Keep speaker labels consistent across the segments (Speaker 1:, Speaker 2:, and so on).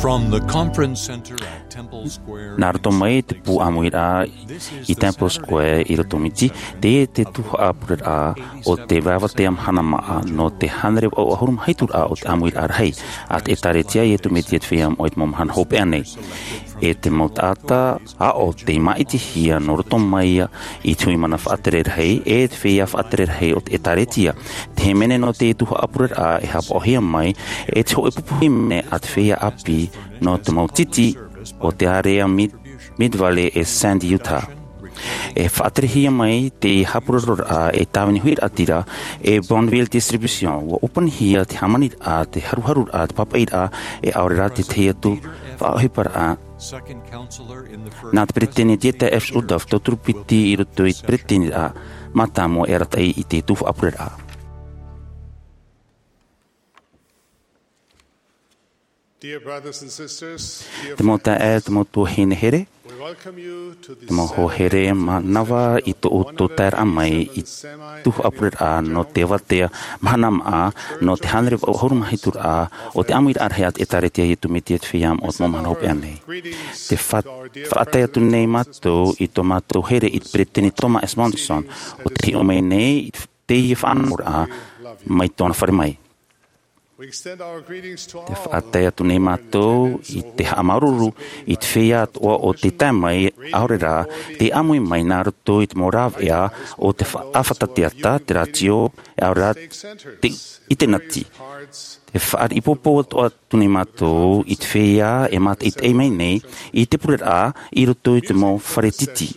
Speaker 1: From the conference center at Temple Square.
Speaker 2: Narutomai te pu amuira I Temple Square I Rotomiti te tuha apura o te wawa te amhana no te hanre o ahurum haitura o te amuira arhei at e taretia I tu meti et fiam o it momhan hope ane e te motata a o te maiti hia no Rotomai I tui mana whaaterer hei e te whia whaaterer hei o te taretia te mene no te tuha apura e hap ohia mai e te ho e pupuhi me at whia api no te mautiti o te area Mid-Valley e Sandy, Utah. E whaaterehia mai te hapurorora e tāwini huir atira e Bonneville Distribution wa upanihia te hamanit a te haruharu a te papait a e aurera te teatu whaohipara a nā te pretene dieta F. Udaf tō turupiti I roto I te pretene a mata mo e ratai I te tufu apurera a.
Speaker 3: Dear brothers and sisters,
Speaker 2: Te mo ta e te mo tō hene here,
Speaker 3: we welcome you to this
Speaker 2: te mo ho here ma nawa I tō o tō tair amai I tuhu apurera a no te watea mahanam a no te hanrep o horum haitur a o te amuir arheat e taretia I tu metiet fiam o te moman hope ane. Te whaatea tu nei mātou I tō mātou here I preteni Toma S. Monson o te omei nei I te I whanamur a mai tōna whare mai. Te whaatea tu nei mātou I te haamaruru I te whia o te taimai aurera te amui mai nā roto I te morav ea o te awhatatiata te ratio aurera I te nati. Te whaar ipopo o tu nei mātou I te whia e mata I te eimei nei I te purera I roto I te mo wharetiti.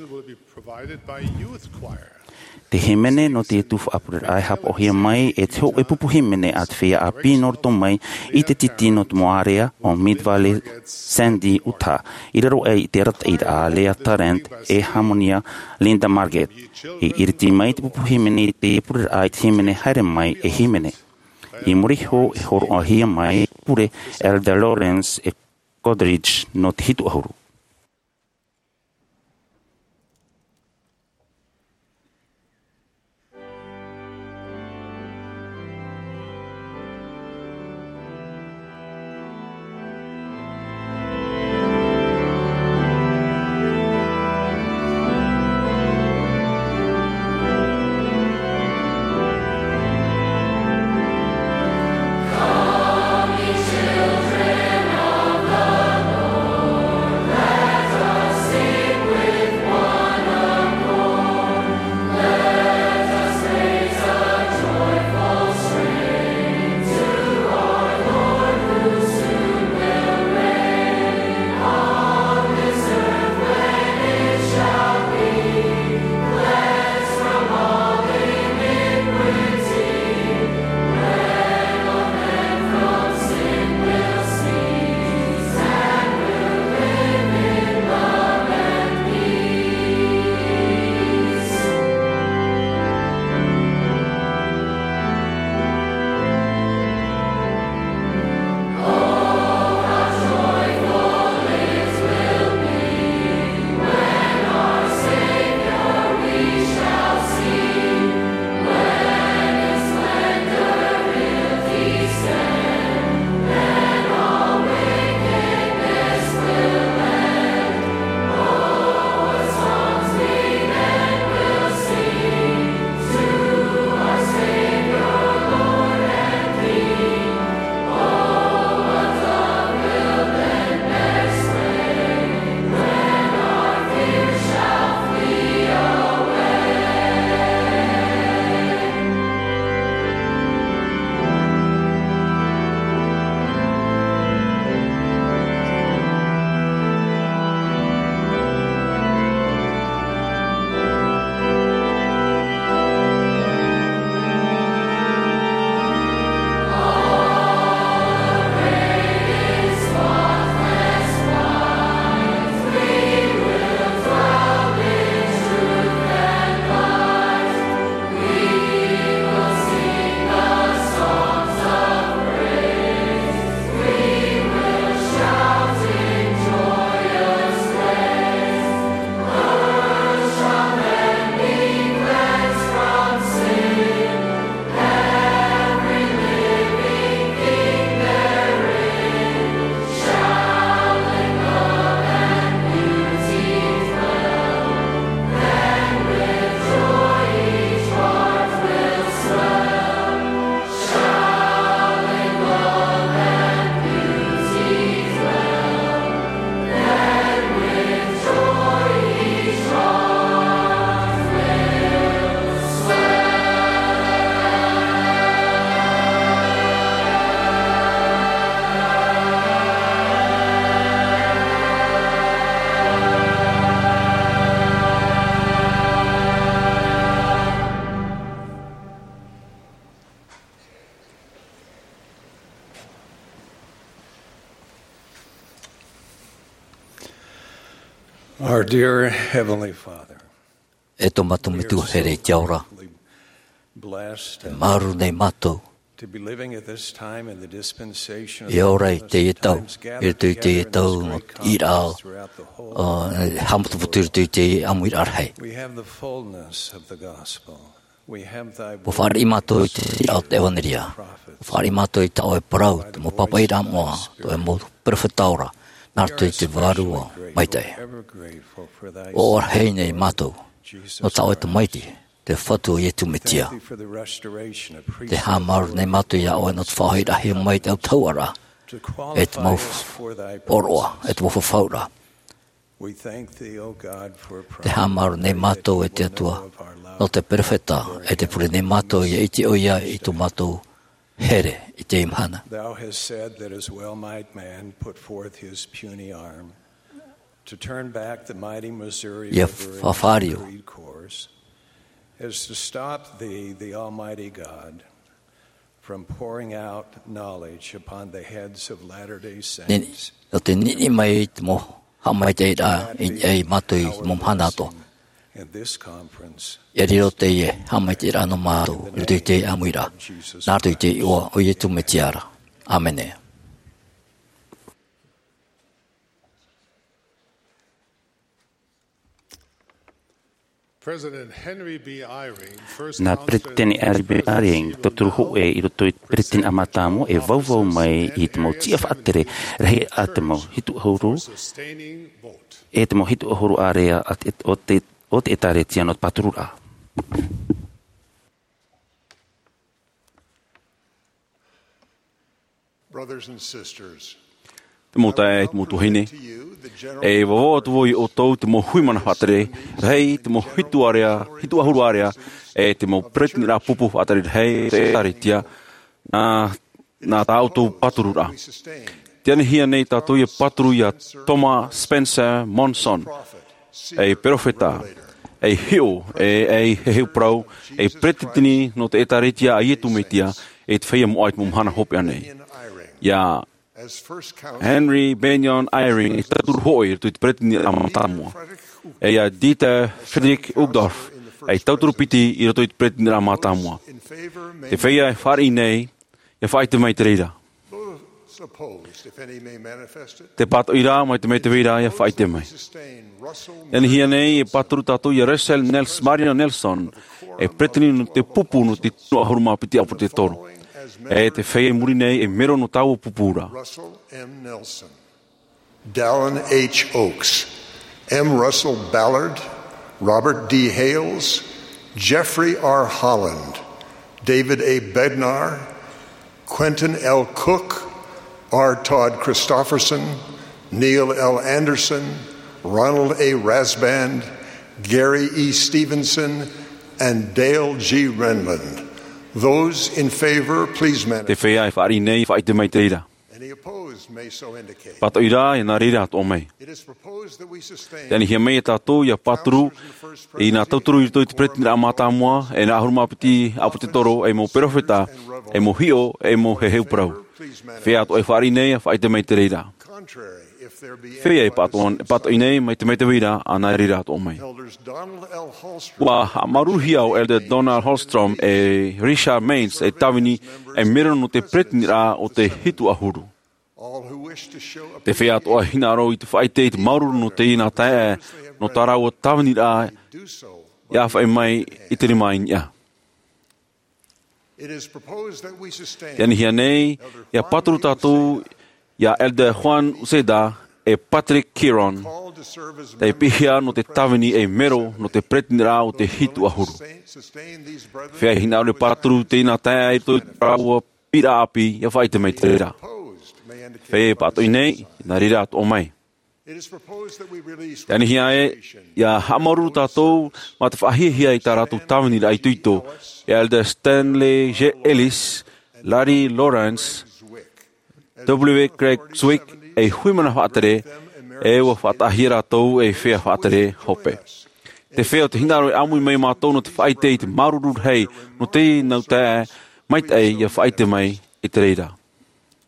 Speaker 2: Te hemene no te tufu apurera ai hap ohia mai e te ho e pupu hemene at whia a pinorto mai I te titi no te moarea o Mid-Valley Sandy, Utah. I raro e I te rataid a Lea Tarrant e Harmonia Linda Marget. I iriti mai te pupu hemene te purera ai te hemene haere mai e hemene. I moriho e horo ohia mai pure Elder Lawrence e Godridge no te hitu ahuru.
Speaker 4: Children of the Lord. Our dear Heavenly Father,
Speaker 5: E tō matu me tu here te aura.
Speaker 4: blessed and
Speaker 5: Maru nei mātou.
Speaker 4: to be living at this time in the dispensation of
Speaker 5: E ora i te e tau.
Speaker 4: times
Speaker 5: E
Speaker 4: gathered
Speaker 5: tu i te e
Speaker 4: together in
Speaker 5: tau
Speaker 4: this great
Speaker 5: i rao.
Speaker 4: conference throughout the whole.
Speaker 5: Hamatu putu i te e amu i arhei.
Speaker 4: We have the fullness of the gospel. We have thy
Speaker 5: Mo whare i mātou i te rao te ewaneria. Whare i mātou i tau e parau. Te mo papa i rā moa. To e mo perfetaura. Nārtu i te wārua maitei.
Speaker 4: ever grateful for thy
Speaker 5: O arhei nei mātou.
Speaker 4: Jesus
Speaker 5: No tau e te
Speaker 4: Christ.
Speaker 5: maiti. Te whatu i e tu me tia.
Speaker 4: Thank thee for the restoration of
Speaker 5: Te
Speaker 4: priesthood
Speaker 5: hā maru nei mātou i a oe no te whahai rahi o mai te au tauara.
Speaker 4: to
Speaker 5: E te
Speaker 4: qualify
Speaker 5: mau
Speaker 4: us for thy
Speaker 5: oroa.
Speaker 4: purposes.
Speaker 5: E te mo whawhaura.
Speaker 4: We thank thee, O God, for a
Speaker 5: Te hamaru nei mātou e te atua, no te perfeta, e te pure nei mātou i iti oia i tu mātou here i te imhana.
Speaker 4: Thou hast said that as well might man put forth his puny arm to turn back the mighty Missouri
Speaker 5: Ia
Speaker 4: River in
Speaker 5: whawhario.
Speaker 4: its creed course, as to stop thee, the Almighty God, from pouring out knowledge upon the heads of Latter-day Saints.
Speaker 5: No te nini mai te mo hamai te ira i e mātou i mo mhana ato.
Speaker 4: In this conference,
Speaker 5: E riro te e hamai te ira no mātou, i tu te amuira. Nārtu i te iwa o i tu me tiara. Amene.
Speaker 3: President Henry B. Eyring first
Speaker 2: Na Britini Airing, toturu ho e i roto i Britini amatamo e vauvau mai i te mo tia whaatere rehe a te mo hitu ahuru
Speaker 3: sustaining vote.
Speaker 2: e te mo hitu ahuru area o te etare tia no paturura.
Speaker 3: Brothers and sisters,
Speaker 6: Te mo tae, te mo tuhine.
Speaker 3: to you, the general
Speaker 6: E wawo atu voi o tau te mo hui mana whatere, rei te mo hitu ahuru area, e te mo pretini rā pupu whatere rei te etare tia, nā tā auto paturura.
Speaker 3: sustained
Speaker 6: Te ane hia nei tātou i paturu i a Thomas Spencer Monson, e perofeta, e hio, e heu prau, e pretini no te etare tia a ietu me tia, e te whaia mo ait mo mhana hope anei.
Speaker 3: in Eyring
Speaker 6: Ia
Speaker 3: as first council
Speaker 6: Henry Benyon Eyring i taturu hoi tu te pretini a matamua. E ia Dieter Friedrich Uchtdorf e tauturu piti i roto i te pretini a matamua.
Speaker 3: in favor may
Speaker 6: Te whaia e whari nei, e whai te mai te reira.
Speaker 3: those opposed, if any may manifest it.
Speaker 6: Te pato i rā mai te mai te reira, e whai te mai.
Speaker 3: Sustain Russell
Speaker 6: Eni hia nei e paturu tātou i Russell Marino Nelson e pretini no te pupu no te tino ahuruma piti apu te toru. E te whaia muri nei e mero no tau pupura.
Speaker 3: Russell M. Nelson, Dallin H. Oaks, M. Russell Ballard, Robert D. Hales, Jeffrey R. Holland, David A. Bednar, Quentin L. Cook, R. Todd Christofferson, Neil L. Anderson, Ronald A. Rasband, Gary E. Stevenson, and Dale G. Renlund. Those in favor, please
Speaker 6: Te
Speaker 3: manifest.
Speaker 6: whaia e whari nei, whai te mai te reira.
Speaker 3: Any opposed may so indicate.
Speaker 6: Pato i rā e nā reira ato o mai.
Speaker 3: It is proposed that we sustain
Speaker 6: Tēnei hia mei e tātou i a paturu i nā tauturu i toi te pretini rā mātāmua e nā ahuruma piti apu te toro e mo perofeta e mo hio e mo he heu parau. Whea ato e whari nei a whai te mai te reira.
Speaker 3: contrary if there be
Speaker 6: Whea e
Speaker 3: any
Speaker 6: pato i nei mai te reira a nā reira ato o mai.
Speaker 3: Elders Donald L. Holstrom,
Speaker 6: Ua maruhia o Elder Donald Holstrom e Richard Mains e tawini e mero no te pretini rā o te hitu ahuru.
Speaker 3: all who wish to show
Speaker 6: Te whea ato a hinaro i te whaite i te maururu no te ina tae no tā rau o tawini rā
Speaker 3: do so.
Speaker 6: ia whai mai i te rima ia.
Speaker 3: It is proposed that we sustain
Speaker 6: Tēnei hia nei, ia paturu tātou, ia Elder Juan Uceda e Patrick Kiron,
Speaker 3: called to serve as
Speaker 6: te pihia no te tawini e mero no te pretini rā o te hitu ahuru.
Speaker 3: sustain these brethren
Speaker 6: Whea hina ore paturu te ina tae i toi rāua pira api, ia whai te mai te reira.
Speaker 3: opposed may indicate.
Speaker 6: Whea pato i nei, nā reira ato o mai.
Speaker 3: It is proposed that we release
Speaker 6: Tēnei hia e, ia hamaru tātou, ma te whahihia i tā rātou tawini rā i tuito, Elder Stanley J. Ellis, Larry Lawrence, W. Craig Zwick, e hui mana whaatere, e ua whaatahia rātou e whea whaatere hope. Te whea o te hinaro e amui mai mātou no te whaite i te marurur hei, no te nau tae, mai te ia whaite mai i te reira.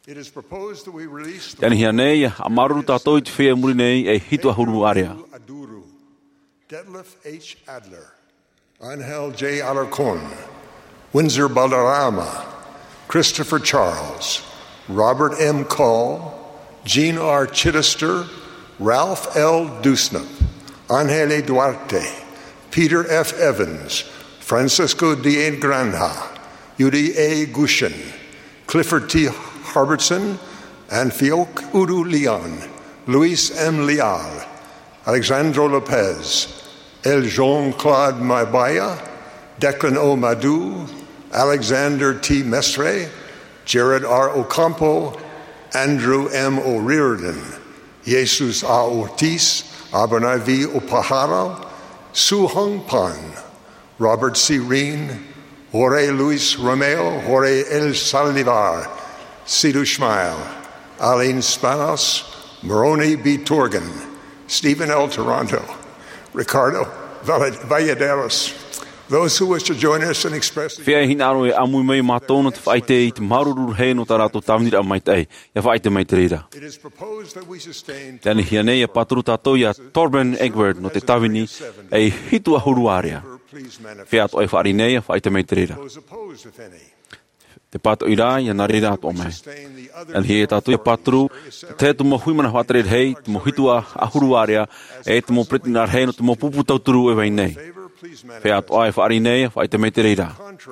Speaker 3: It is proposed that we release the
Speaker 6: Yani hia nei, a maruru tātou I te whea muri nei e hitu ahuru area.
Speaker 3: Aduru, Detlef H. Adler, Angel J. Alarcon, Windsor Balderrama, Christopher Charles, Robert M. Call, Jean R. Chittister, Ralph L. Dusnap, Angele Duarte, Peter F. Evans, Francisco D. Granja, Yudi A. Gushin, Clifford T. Harbertson, and Fiok Udu Leon, Luis M. Leal, Alexandro Lopez, El Jean-Claude Mabaya, Declan O. Madu, Alexander T. Mestre, Jared R. Ocampo, Andrew M. O'Riordan, Jesus A. Ortiz, Abernay V. Opahara, Su Hong Pan, Robert C. Reen, Jorge Luis Romeo, Jorge El Saldivar, Sidhu Schmeil, Aline Spanos, Moroni B. Torgan, Stephen L. Toronto, Ricardo Valladares. Those who wish to join us in expressing...
Speaker 6: Whia hina aro e amui mai mātona te whaite I te maruru hei no tā rātou tawnira mai tei. Ia whaite mai te reira.
Speaker 3: It is proposed that we sustain...
Speaker 6: Tēne hia nei e paturu tātou ia Torben Egbert no te tawini e hitu ahuru area. Whia ato e whaari nei e whaite mai te reira.
Speaker 3: Those opposed, if any.
Speaker 6: Te pato ira ia nā reira ato mai. Tēne hia e tātou ia paturu te tu mo huimana whatere hei, te mo hitu ahuru area e te mo pretinar hei no te mo pupu tauturu e wei nei. Whia ato ai whaari nei, whaite mai te reira.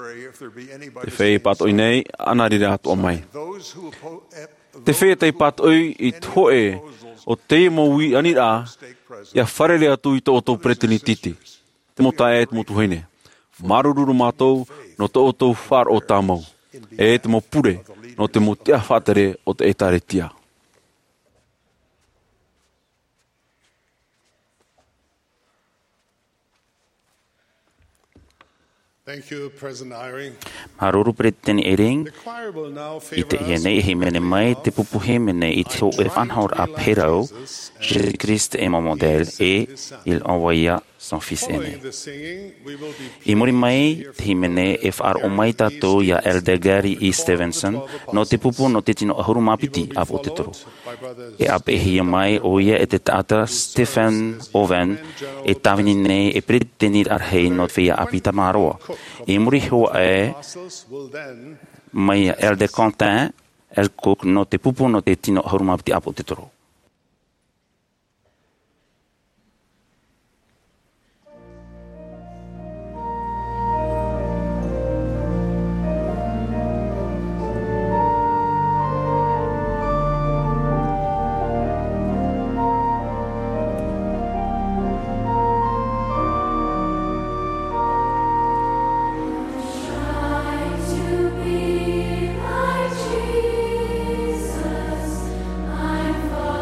Speaker 6: Te whee pato I nei, ana reira ato mai. Te whee te pato I toe o te mo ui anira, ia wharere atu I to otou pretini titi. Te mo tae e te mo tuhene. Marururu mātou no to otou whar o tāmau. E te mo pure no te mo tia whatere o te etare tia.
Speaker 3: Thank you, President Eyring.
Speaker 2: Maruru Presidente Eyring,
Speaker 3: The choir will now
Speaker 2: I te
Speaker 3: favor us
Speaker 2: nei he mene mai te pupuhe mene I te ho e whanhaur a perau, Jésus Christ e mo model e il envoya son fils aîné.
Speaker 3: following the singing. We will be
Speaker 2: I muri mai te mene e whar o mai tātou ia Elder Gary E. Stevenson no te pupu no te tino ahuru mapiti a po te toro. E apehi mai o ia e te tata Stephen Owen e tawini nei e pretenir arhei no te whia apita maroa. I muri hoa e
Speaker 3: apostles will then
Speaker 2: mai Elder Quentin El Cook no te pupu no te tino ahuru mapiti a po te toro.
Speaker 7: To be like Jesus, I'm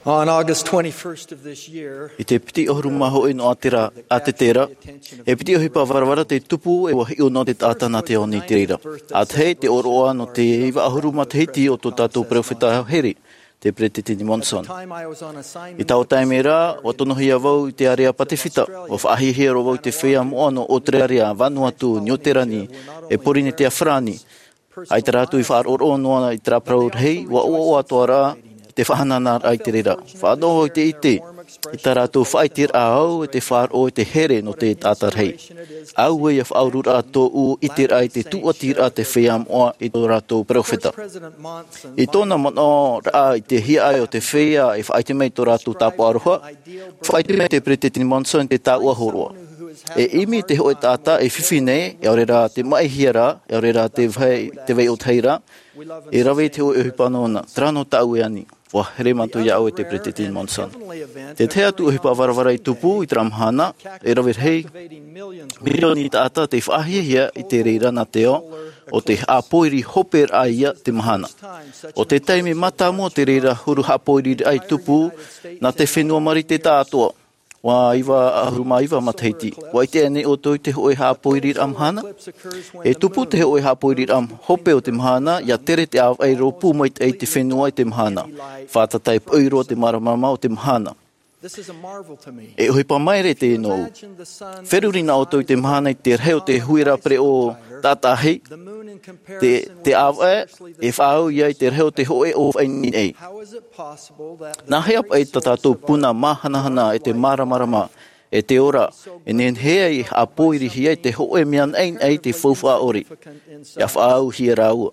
Speaker 7: On August 21st of this year,
Speaker 8: I te piti o rumaho ino atera a te tera, e piti o hipa warawara te tupu e wahi o no te tātana te oni te reira. A te hei te oroa no te iwa ahuruma te hiti o tō tātou profeta heri, te Pretitini Monson. I tau taime rā, o tono hia wau i te area Patewhita, o whaahihia ro wau te whea moano o te area Vanuatu, Nyoterani, e Porine te Awhrani. Ai te rātu i whaar oro noana i te raprau hei, wa ua atoa rā, te whahanana ai te reira. Whaanoho i te ite, i tā rātou whaitir a au e te whaar o te here no te tātar hei. Au e a whaurura tō u itir ai te tuatir a te wheam oa i tō rātou profeta. I tōna mono rā i te hia ai o te whea e whaite mei tō rātou tāpo aroha, whaite mei te Pretitini Monson te tā ua horoa. E imi te hoe tāta e whiwhine, e aure rā te mai hiara, e aure rā te wei o teira, e rawe te hoe uhipanoona, trano tau e ani. Wa here matu ia au e te Pretitini Monson. Te te atu uhipa warawara i tupu i Tramhana, e rawe hei, milioni tāta te whaahihia i te reira na teo, o te hapoiri hoper a ia te mahana. O te taimi mata mo te reira huru hapoiri ai tupu, na te whenua mari te tātoa. Wa iwa ahuruma iwa mataiti. Wa i te ane o toi te hoe hapoiri am hana. E tupu te hoe hapoiri am hope o te mahana, ia tere te au ai ropu mai te te whenua i te mahana. Whātatai pōiro te maramama o te mahana. E hoi pa maere te inou. Wherurina o toi te mahana i te reo te huira pre o tātahi. Te awa e whaau ia i te reo te hoe o whaini ei. Nā hea pa e tātou puna mahanahana e te maramarama e te ora. E nen hea i a pōiri hia i te hoe mian ein ei te whauwha ori. Ia whaau hia rāua.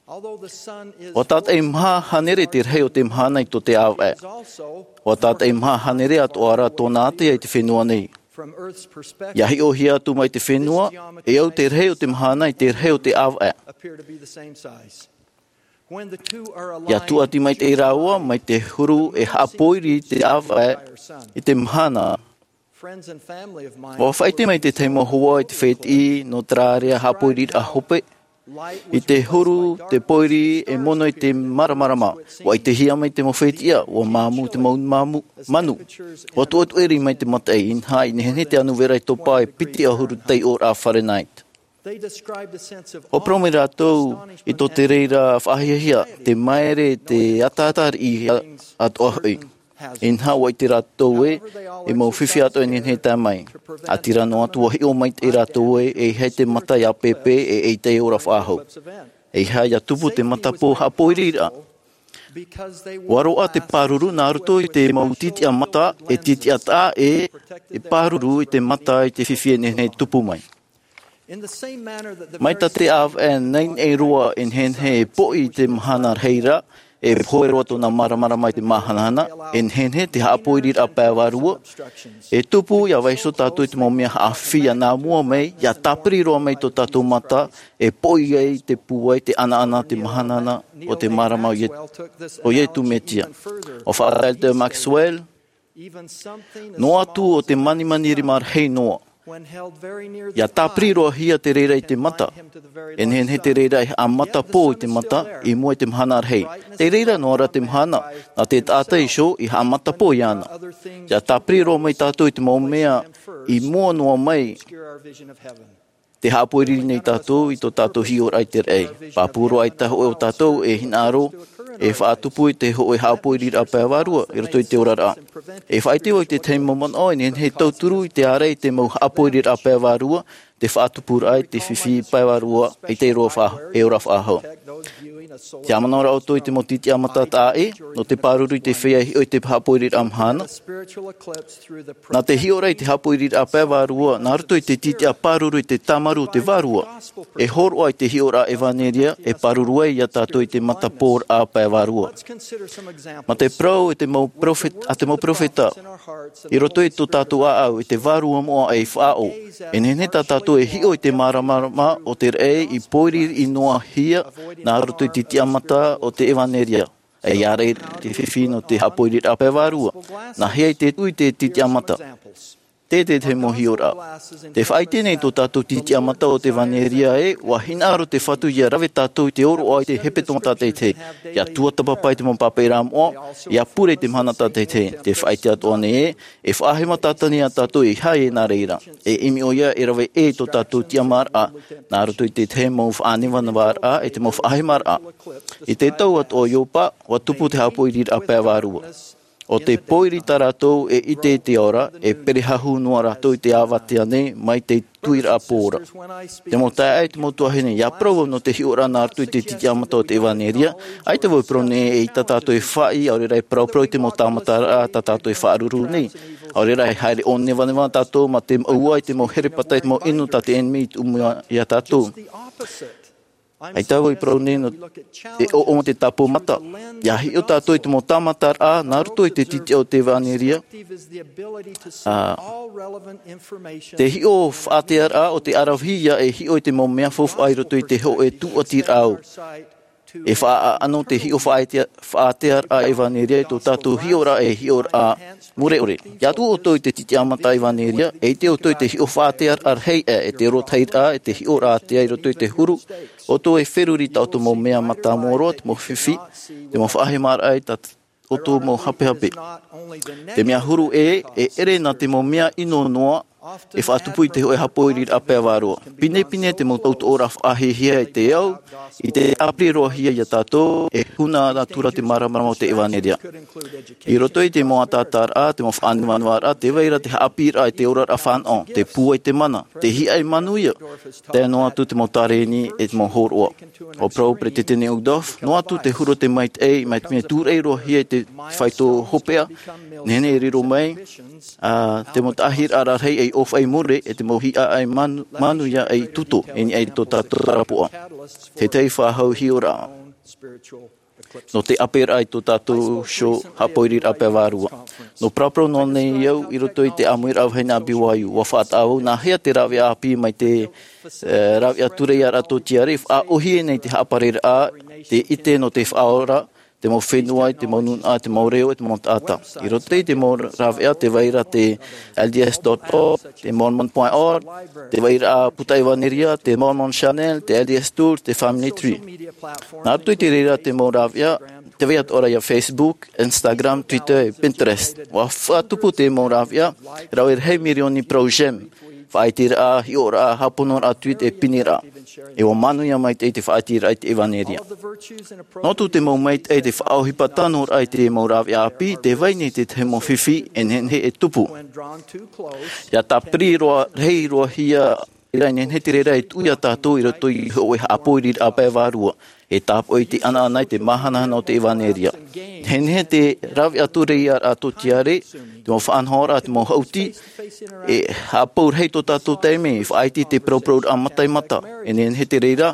Speaker 8: O tāt e mha hanere te reo te mhana i to te awa. O tāt e mha hanere atu ara tōna ate i te whenua nei. Ia hi o hia atu mai te whenua, e au te reo te mahana i te reo te awa. Ia tu ati mai te iraua, mai te huru e hapoiri te awa i te mahana. O whaite mai te teimo hoa i te wheti no trārea hapoiri a hope. I te huru, te poiri, e mono i te maramarama. Wa i te hia mai te mawhetia, wa māmu te manu. Wa tuatu eri mai te matai, inha i nehene te anu vera i topa e piti a huru tei or a Fahrenheit. O promi rātou, i to te reira whahihia, te maere, te atatar i at ohui. Inha wa i te rātou e mau whiwhi ato e nene tā mai. A tira no atu wahi o mai te rātou e hei te mata ia pepe e te ora whāhau. E hei a tupu te mata pō hapoirira. Waro a te pāruru nā ruto i te mau titi a mata e titi a tā e pāruru i te mata i te whiwhi e nene tupu mai. Mai ta te av e nein e roa en henhe e po i te mahana reira, e poero tōna maramara mai te mahanahana, en henhe te hapoirir a pēwarua, e tupu ia waiso tātou te maumia a whia nā mua mei, ia tapiri roa mei tō tātou mata, e poi ei te puai, te ana te mahanana, o te marama o ie tu metia. O whaarel Maxwell, no atu o te mani rimar hei noa. Ia tāpiri roa hia te reira i te mata. E nehen te reira a mata pō i te mata, i mua i te mhana rei. Te reira no ara te mhana, na te tāta i sho i a mata pō i ana. Ia tāpiri roa mai tātou i te maumea, i mua noa mai. Te hapoiriri nei tātou i tō tātou hior ai te rei. Pāpuro ai taho o tātou e hinaro, e whaatupu i te hoe hapoiriri a pēwarua, i roto i te orara. E whaiteo i te teimo mana o, he tauturu i te arei te mau hapoiriri a pēwarua, te whaatupur ai te whiwhi pēwarua, i te roa e ora whāhau. Te amanora o tō i te motiti amata tā e, no te pāruru i te whea i te hapoiriri a mhana. Nā te hiora i te hapoiriri a pēwarua, nā ruto i te titi a pāruru i te tamaru te warua. E horo ai te hiora evaneria, e pāruru ai ia tātou i te matapor a pēwarua. Ma te prau i te mau profeta, i roto i tō tātou au i te warua moa e whāo. E nene tā tātou e hio i te maramarama o te rei i poiriri i noa hia, nā roto i te amata o te evaneria. E iare te whiwhi no te hapoiriri a pēwarua. Nā hea i te tui te titi amata. te mohi ora. Te whai tēnei tō tātou titi amata o te vaneria wa hina aro te whatu ia rawe tātou te oro o ai te hepe tonga tātei te. Ia tuatapa pai te mompapai rāmoa, ia pure te mhana tātei te. Te whai te atoane e whaahema tātani a tātou i hae nā reira. E imi o ia e rawe tō tātou ti amar a. Nā roto i te te mō whaaniwana wār a, e te mō whaahemar a. I te tau at o Iopa, wa tupu te hapoi rira a pēr wārua. O te poiri tā rātou e ite te ora, e perihahu noa rātou i te āwatea nei, mai te tuira a pōra. Te mō tae ai te mō tuahene, ia prau no te hiora nā rātou i te titi amata o te evaneria, ai te wau prone e i tā tātou e whai, aurera e prau te mō tāmata rā tā tātou e whaaruru nei. Aurera e haere o nevanewa tātou, ma te aua i te mō herepatai, te mō inu tā te enmi i umua i a tātou. Ai tau i praune no e o te tapo mata. Ia hi o tātou i te mō tāmatar a, nā ruto i te titi o te vaneria. Te hi o whaatear a o te arawhia e hi o i te mō mea fofu ai roto i te ho e tu o tir au. E wha ano te hi o whaatear a e vaneria i tō tātou hi ora e hi ora a mure ore. Ia tu o tō i te titi amata i vaneria, e te o tō i te hi o whaatear ar hei e te rotair a, e te hi ora a te ai roto i te huru. O tō e wheruri tau tō mō mea mata mōroa, te mō whiwhi, te mō whaahemar ai, o tō mō hape hape. Te mea huru e ere nā te mō mea ino noa, e whaatupu i te hoe hapoiri a pēr wāroa. Pine te mō tautu ora whaahehia i te au, i te apriroa hia i a tātou, e huna rā tura te maramarama o te evaneria. I roto i te mō atātar a, te mō whaanimanuar a, te weira te haapir a i te orar a whanau, te pua i te mana, te hi ai manuia. Te noa tu te mō tareni e te mō horoa. O prau pre te tene Ugdof, noa tu te huro te mait ei, mait mea tūrei roa hia i te whaito hopea, nene e riro mai, te mō tahir ararhei ei of ai mure e te mohi a ai manu ia ai tuto e ni ai tō tātou tarapua. Te tei whahau hi ora. No te aper ai tō tātou show hapoiri a pēwārua. No praprau no nei iau i roto i te amuir au hei nā biwaiu. Wa whaat au nā hea te rawe api mai te rawe aturei ara tō tiarif. A ohi e nei te hapareira a te ite no te whaora. Te mō whenua, te mō nuna, te mō reo, te mō tāta. I rote te mō rawea, te waira te LDS.org, te Mormon.org, te waira Puta Evaneria, te Mormon Channel, te LDS Tour, te Family Tree. Nā rutoi te reira te mō rawea, te waiat ora ia Facebook, Instagram, Twitter, Pinterest. Wa whaatupu te mō rawea, rau e rei mirioni projem. Whaitira a, hi ora a, haponor a tweet e pinira. E o manu ia mai te whaitira ai te evaneria. Notu te mau mai te whaohipa tanor ai te mau rawi api, te waini te te mo whiwhi e nenhe e tupu. Ia ta pri roa, rei roa hia, i rai nenhe te reira e tuia tātou i roto i hoi hapoiri a pēwārua. E tāpo i te ana anai te mahanahana o te evaneria. Henhe te rawi aturei ar a tō tiare, te mō whaanhora, te mō hauti, e hapaur hei tō tātou teime, i whaiti te prau a matai mata. E nenhe te reira,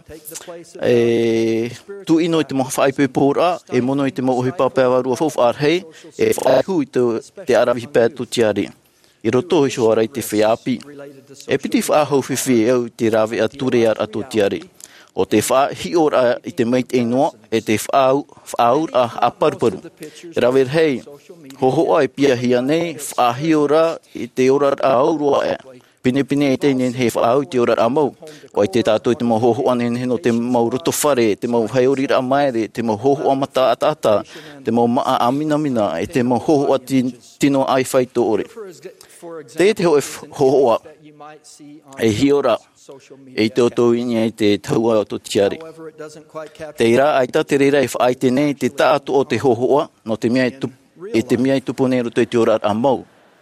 Speaker 8: tu ino i te mō whaipe pōra, e mono i te mō ohipa pēwārua fofu ar hei, e whaihu i te arawi pē tō tiare. I roto i shoarai te whiapi. E piti whaahau whiwhi au te rawi aturei ar a tō tiare. O te wha hi ora i te meit e noa, e te whaaur a aparparu. Rawer hei, hohoa e pia hia nei, wha hi ora i te ora a aurua e. Pine e te nen he whaau i te ora a mau. O i te tātou i te mau hohoa nen no te mau roto whare, te mau heorira a maere, te mau hohoa mata atata, te mau maa a mina, e te mau hohoa tino ai whaito ore. Te te ho e hohoa, e hi ora, e te oto inia i te taua o tō tiare. Te ira, aita te reira e whaai te nei, te tātu o te hohoa, no te mea i tupu nei roto i te ora a mau.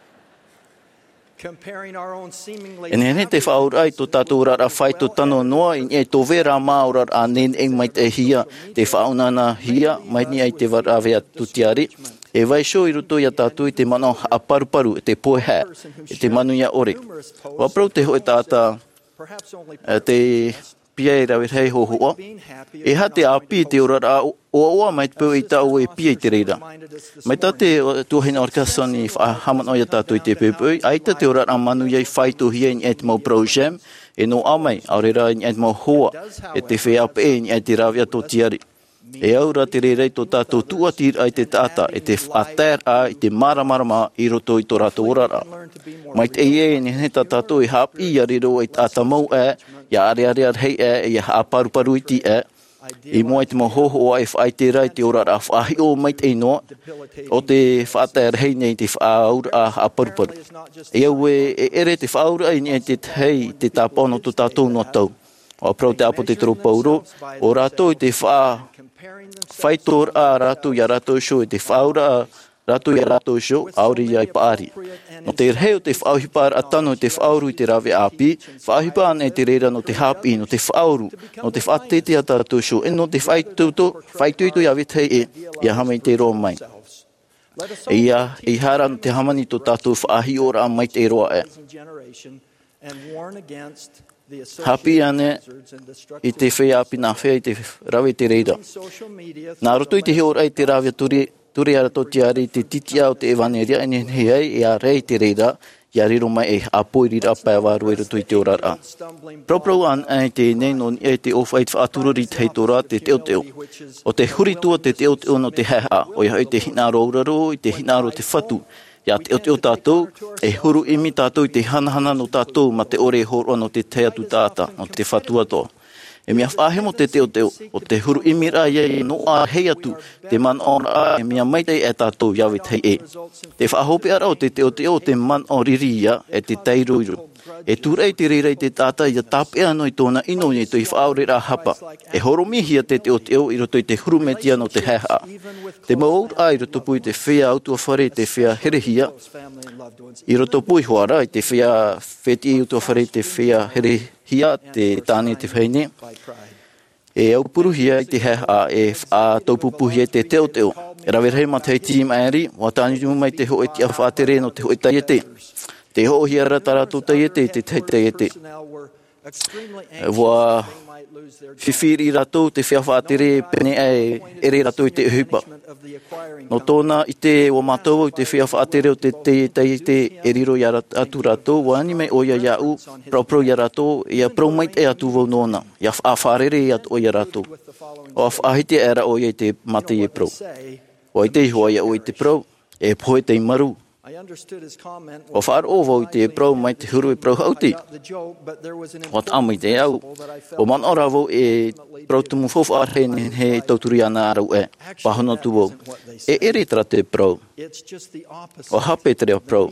Speaker 8: E nene te whaur ai tō tātou ora a whai tō tano noa, i e tō vera mā ora a nen e mai te hia, te whaunana hia, mai ni ai te warawea tō tiare. E vai sho i roto i a tātou i te mano a paruparu, te poeha, e te manu ia ore. Waprau te hoe tāta, te pia e rawe hei hohoa. E ha te api te ora o oa mai te pau i tau e pia i te reira. Mai ta te tuahina orkasoni haman o i a tātou i te pēpau, aita te ora a manu iai whaito hia i te mau projem, e no amai, aurera i te mau hoa, e te whea pe i te rawea tō tiari. E aura te rerei tō tātou tuatir ai te tata, e te whāter a, i te maramarama i roto i tō rātou orara. Mai te ni he tātou i hap i ariro i tāta mau ia are hei ia hāparuparu i ti I mua te mohoho ai whai te rai te orara whahi o mai te inoa, o te whāter hei nei te whaaura a hāparuparu. E au ere te whaaura ai nei te hei te tāpono tō tātou no tau. O prau te apo te toro pauro, o rātou i te whaitor a rātou ia rātou show, i te whaura a rātou ia rātou show, auri ia i paari. No te rheo te whauhipa a tano i te whauru i te rawe api, whauhipa nei te reira no te hapi, no te whauru, no te whaatete a rātou show, e no te whaituitu ia withei ia hama i te roa mai. Ia hara no te hamani tō tātou whaahi ora a mai te roa Hapi ane I te whea api nā whea I te rawe te reira. Nā roto I te heora I te rawe turi ara tō tiari te titia o te evaneria ene hei I a rei te reira I a riro mai a poiri rapa e waru e roto I te orara. Proprau an te nei non e te ofait whaaturori te heitora te teo. O te huritua te teo no te heha o ia te hinaro auraro I te hinaro te whatu. Ia te o tātou, e huru imi tātou I te hanahana no tātou ma te ore horoa no te teatu tāta, no te whatua tō. E mea whahe mo te teo, o te huru imi rā iei no a hei atu, te man o rā e mea maitei e tātou iawe tei Te whahope ara o te teo, te man o ririia e te teiruiru. E tūrei te reirei te tāta ia tāpea no I tōna ino ni tō I whaore rā hapa. E horomihia te teo I roto I te hurumetia no te heha. Te maur a I roto pui te whea autua whare te whea herehia. I roto pui hoara I te whea wheti autua whare te whea herehia te tāne te whaine. E au puruhia I te heha e a taupupuhia te teo. E rawerhei ma te tīm aeri, wa tāni mai te hoe tia whātere no te hoe taiete. Te hohi ara taratou taiete te taiete. Wa whiwhiri ratou te whiawhātere pene ere ratou I te hupa. No tōna I te o mātou I te whiawhātere o te taiete e riro I atu ratou, wa anime o ia iau, prau ia ratou, ia praumait e atu vau nōna, ia whaafarere I atu o ia ratou. O whaahite era o ia te mate e prau. O I te hoa ia o I te prau, e poe te maru. O whaar o vau I te prau mai te huru e prau hauti. O tāmai te au. O man ora vau e prau tumu fofu arhen he tauturi ana arau Pahona tu vau. E ere tra te prau. O hape te reo prau.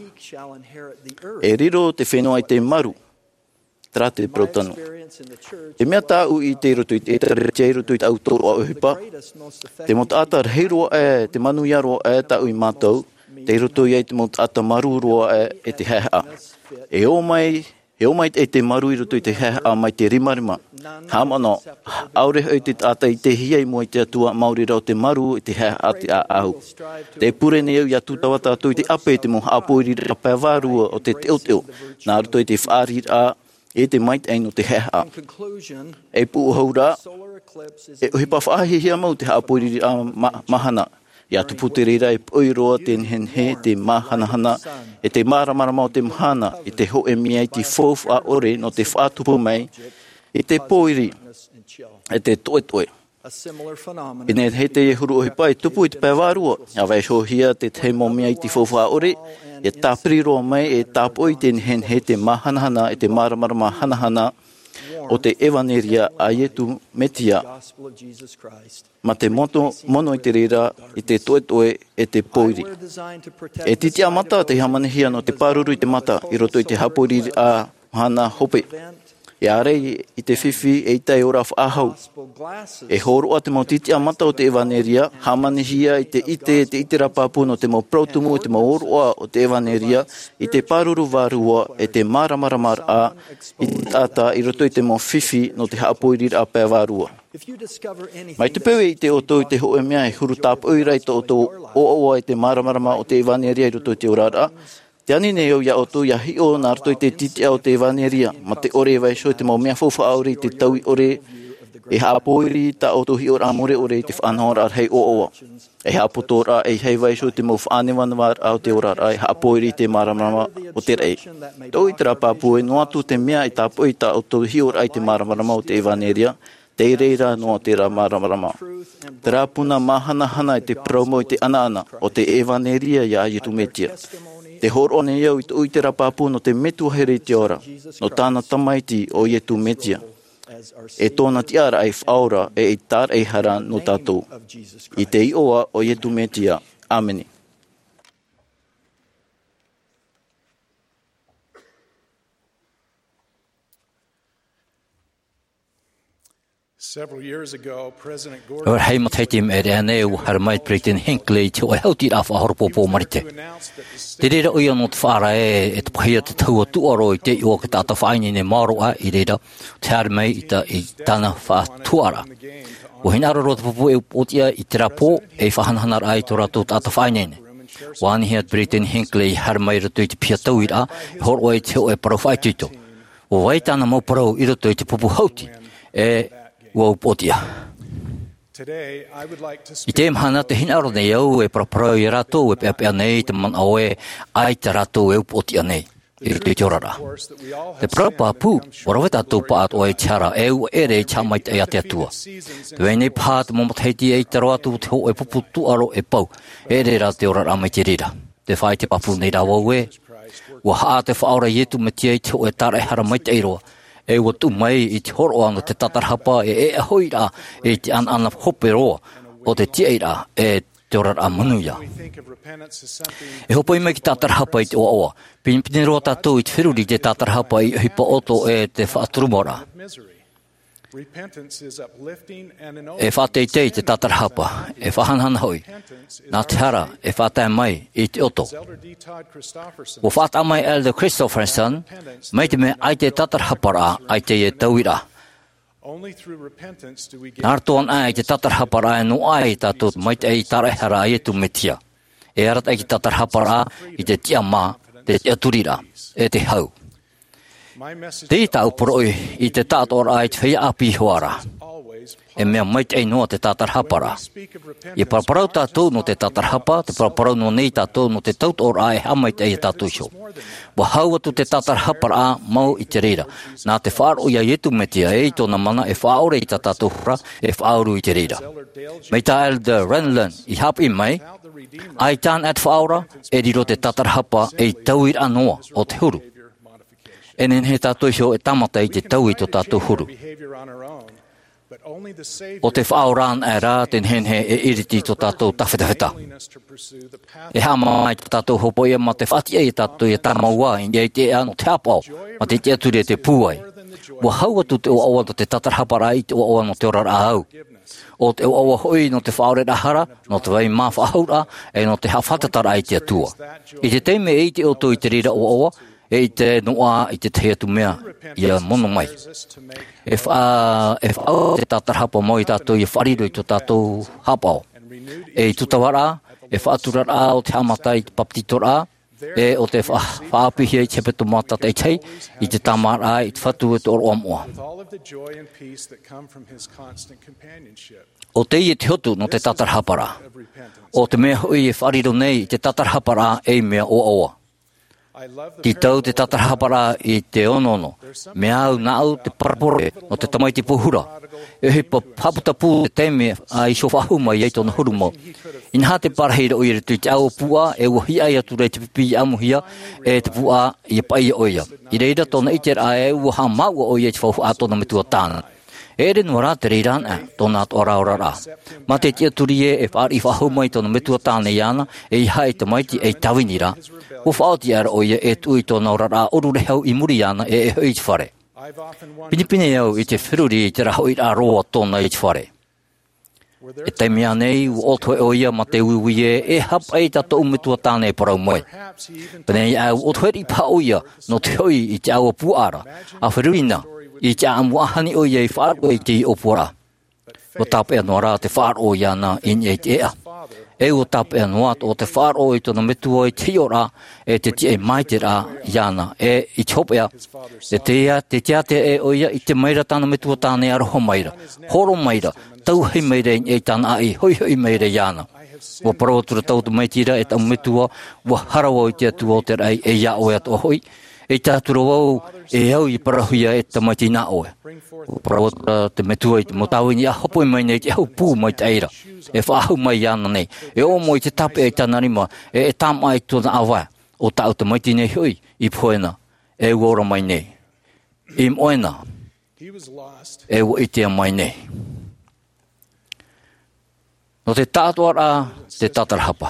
Speaker 8: E riro te whenua I te maru. Tra te prau tanu. Te mea tāu I te roto I te roto I te autoro a uhipa. Te mota ata heiroa te manu iaroa tāu I mātou. Te roto I te mot ata marurua e te heha. E o mai e te maru I roto I te heha mai te rimarima. Hamano, aure hoi te tata I te hiei mo I te atua mauri rau te maru I te heha ati a ahu. Te pure ne au I atu tawa tātou I te ape te mo hapoiri rapa warua o te teo. Nā roto I te whaari a e te mait eino te heha. E pu haura, e uhipa whaahihia mau te hapoiri a mahana. Ia tupu te reira e poiroa te nhenhe te mahanahana e te maramarama o te mahana I te ho e mia I te fofu a ore no te whaatupu mai I te poiri e te toetoe. E ne he te huru ohi pai tupu I te pēwarua a vai hohia te te momia I te fofu a ore e tāpiriroa mai e tāpoi te nhenhe te mahanahana e te maramarama hanahana o te evaneria a ietu metia ma te mono I te reira I te toetoe e te poiri. E titia mata te hamanehia no te paruru I te mata I roto I te hapoiri a hana hope. E arei I te whiwhi e tai ora whaahau. E horo a te mau titia mata o te evaneria, hamanehia I te ite rapapu no te mau prautumu, te mau oroa o te evaneria, I te paruru varua e te maramaramar a I te tata I roto I te mau whiwhi no te hapoiri a pēr varua. Mai te pewe I te oto I te hoe mea e huru tāpu ira I te oto o oa I te maramarama o te evaneria I roto I te orara. Te ani nei au ia oto ia hi o nā rato I te titia o te evaneria, ma te ore vai so te mau mea fofa auri te taui ore e hapoiri ta oto hi ora amore ore te whanhora ar hei o oa. E hapotora e hei vai so te mau whanewanwar au te ora ai hapoiri te maramarama o te rei. Tau I te rapapu e no atu te mea I tāpoi ta oto hi ora ai te maramarama o te evaneria, Te reira no te ramarama. Te rapuna mahana hana te promo te ana o te evaneria ya yetu metia. Te horone iau i ui te rapapu no te metu here te ora, no tāna tamaiti o yetu metia. E tōna tiara ai whaora e i tār e hara no tātou. I te ioa o yetu metia. Ameni.
Speaker 5: O'r hei mataitim aneu har mai President Hinckley te o hauti rafa horpopo marite. Te reira oia no te whara e te pahia te taua tuaro i te iwa ka tata whaini ne maroa i reira te har mai i tana wha tuara. O hinaro ro te popo e upotia i te rapo e whahanhanar ai to rato tata whaini ne. Wani hea President Hinckley har mai rato i te pia tauira hor oe te o e parau whaituito. O wai tana mau parau i rato i te popo hauti e ua upotia. I te mhana te hinaro nei au e praparau i rato e peapea nei te man aue ai te rato e upotia nei. I te tiorara. Te praupa pu, warawe tātou paat o e tiara e u ere e chamait e ate atua. Te wei nei paat momatheiti e te roatu te ho e pupu tuaro e pau e re ra te orara mai te rira. Te whai te papu nei rawa ue. Ua haa te whaora yetu me tia i te ho e tara e hara mai te eiroa. E ua tu mai i te horoanga te tatarhapa e ahoira e te ana hope roa o te tieira e te orara manuia. E hopo i mai ki tatarhapa i te oa. Pinipini roa tātou i te whiruri te tatarhapa i hipa oto e te whaaturumora. E whāteitei te tatarhapa, e whahanhana hoi. Nā te hara, e whātai mai i te oto. O whātai mai Elder Christopherson, mai te me ai te tatarhapara ai te e tauira. Nārtoan ai te tatarhapara e no ai tātou mai te ei tarehara ai e tu metia. E arat ai ki tatarhapara i te tia mā, te tia turira, e te hau. Te i tau poroi i te tātora ai te whia api hoara. E mea mai te noa te tātarhapara. I paraparau tātou no te tātarhapa, te paraparau no nei tātou no te tautora ai hamai te e tātou sho. Wa hau atu te tātarhapara mau i te reira. Nā te whaaro ia yetu metia e i tōna mana e whaore i tā tātou hura e whaoru i te reira. Mei tā Elder Renlin i hapi mai, ai tān at whaora e riro te tātarhapa e i tauir anoa o te huru. E nen he tātou hio e tamata i te tau i tō tātou huru. O te whaoran e rā ten hen he e iriti tō tātou tawhetawheta. E hama mai tō tātou hopo ia ma te whatia i tātou i tamaua i e te ano te apau, ma te tia turi e te pūai. Wa hau atu te oa no te tatarhapara i te oa no te orara au. O te oa hoi no te whaore rahara, no te wai maa whahaura, e no te hawhatatara i te atua. I te teime e i te oto i te rira oa, e i te noa i te tea tu mea i a mono mai. E whao te tatarhapa mo i tātou i whariro i tō tātou hapao. E i tutawara, e whaaturara o te hamata i te paptitora, e o te whaapihia i te peto mata te tei, i te tamara i te whatu e te oro amoa. O te i e te hotu no te tatarhapara. O te mea hui e whariro nei i te tatarhapara e mea o aua. Ti tau te tatarhapara i te onono, me au na au te parapore no te tamaiti puhura. E hipa haputapu te teme a i sofahuma i eitona hurumau. Inha te paraheira o ire tui te au pua e uhi ai atu rei te pipi amuhia e te pua i pai oia. I reira tōna itera a e uha maua oia i te whauhu atona me tua tāna. E re nuara te reiran e tōna at ora ora rā. Ma te tia turi e whaari whahuma i tōna me tua tāna i ana e i hai te maiti e tawini rā. Ko whaoti ara oia e tui tōna ora rā oru rehau i muri ana e hoi te whare. Pinipine au i te whiruri i te rahoi rā roa tōna i te whare. E te mea nei u oto e oia ma te uiwi e hap ei tato umetua tāne e parau mai. Pene au oto e ripa oia no te hoi i te aua puara, a whiruina i te amuahani oia i whaaro i te opora. O tapea noa rā te whaaro i ana in e te ea. E o tapea noa o te whaaro i tona metua i te ora e te tie mai te rā i ana e i te hopea. Te tea te e oia i te meira tāna metua tāne aroho meira. Horo meira, tauhei meira i tāna ai hoi hoi meira i ana. Wa parawatura tautu meitira e tau metua wa harawa i te atua o te rai e ia oia to hoi. e tāturo au e au I parahuia e tamati na oe. Parawata te metua I te motawini a hopo I mai nei te au pū mai te eira. E whaahu mai ana nei. E o mo I te tape e tanarima e tama I tōna awa o tau te maiti nei hui I poena e uora mai nei. I moena e ua itea mai nei. No te tātuara te tatarahapa.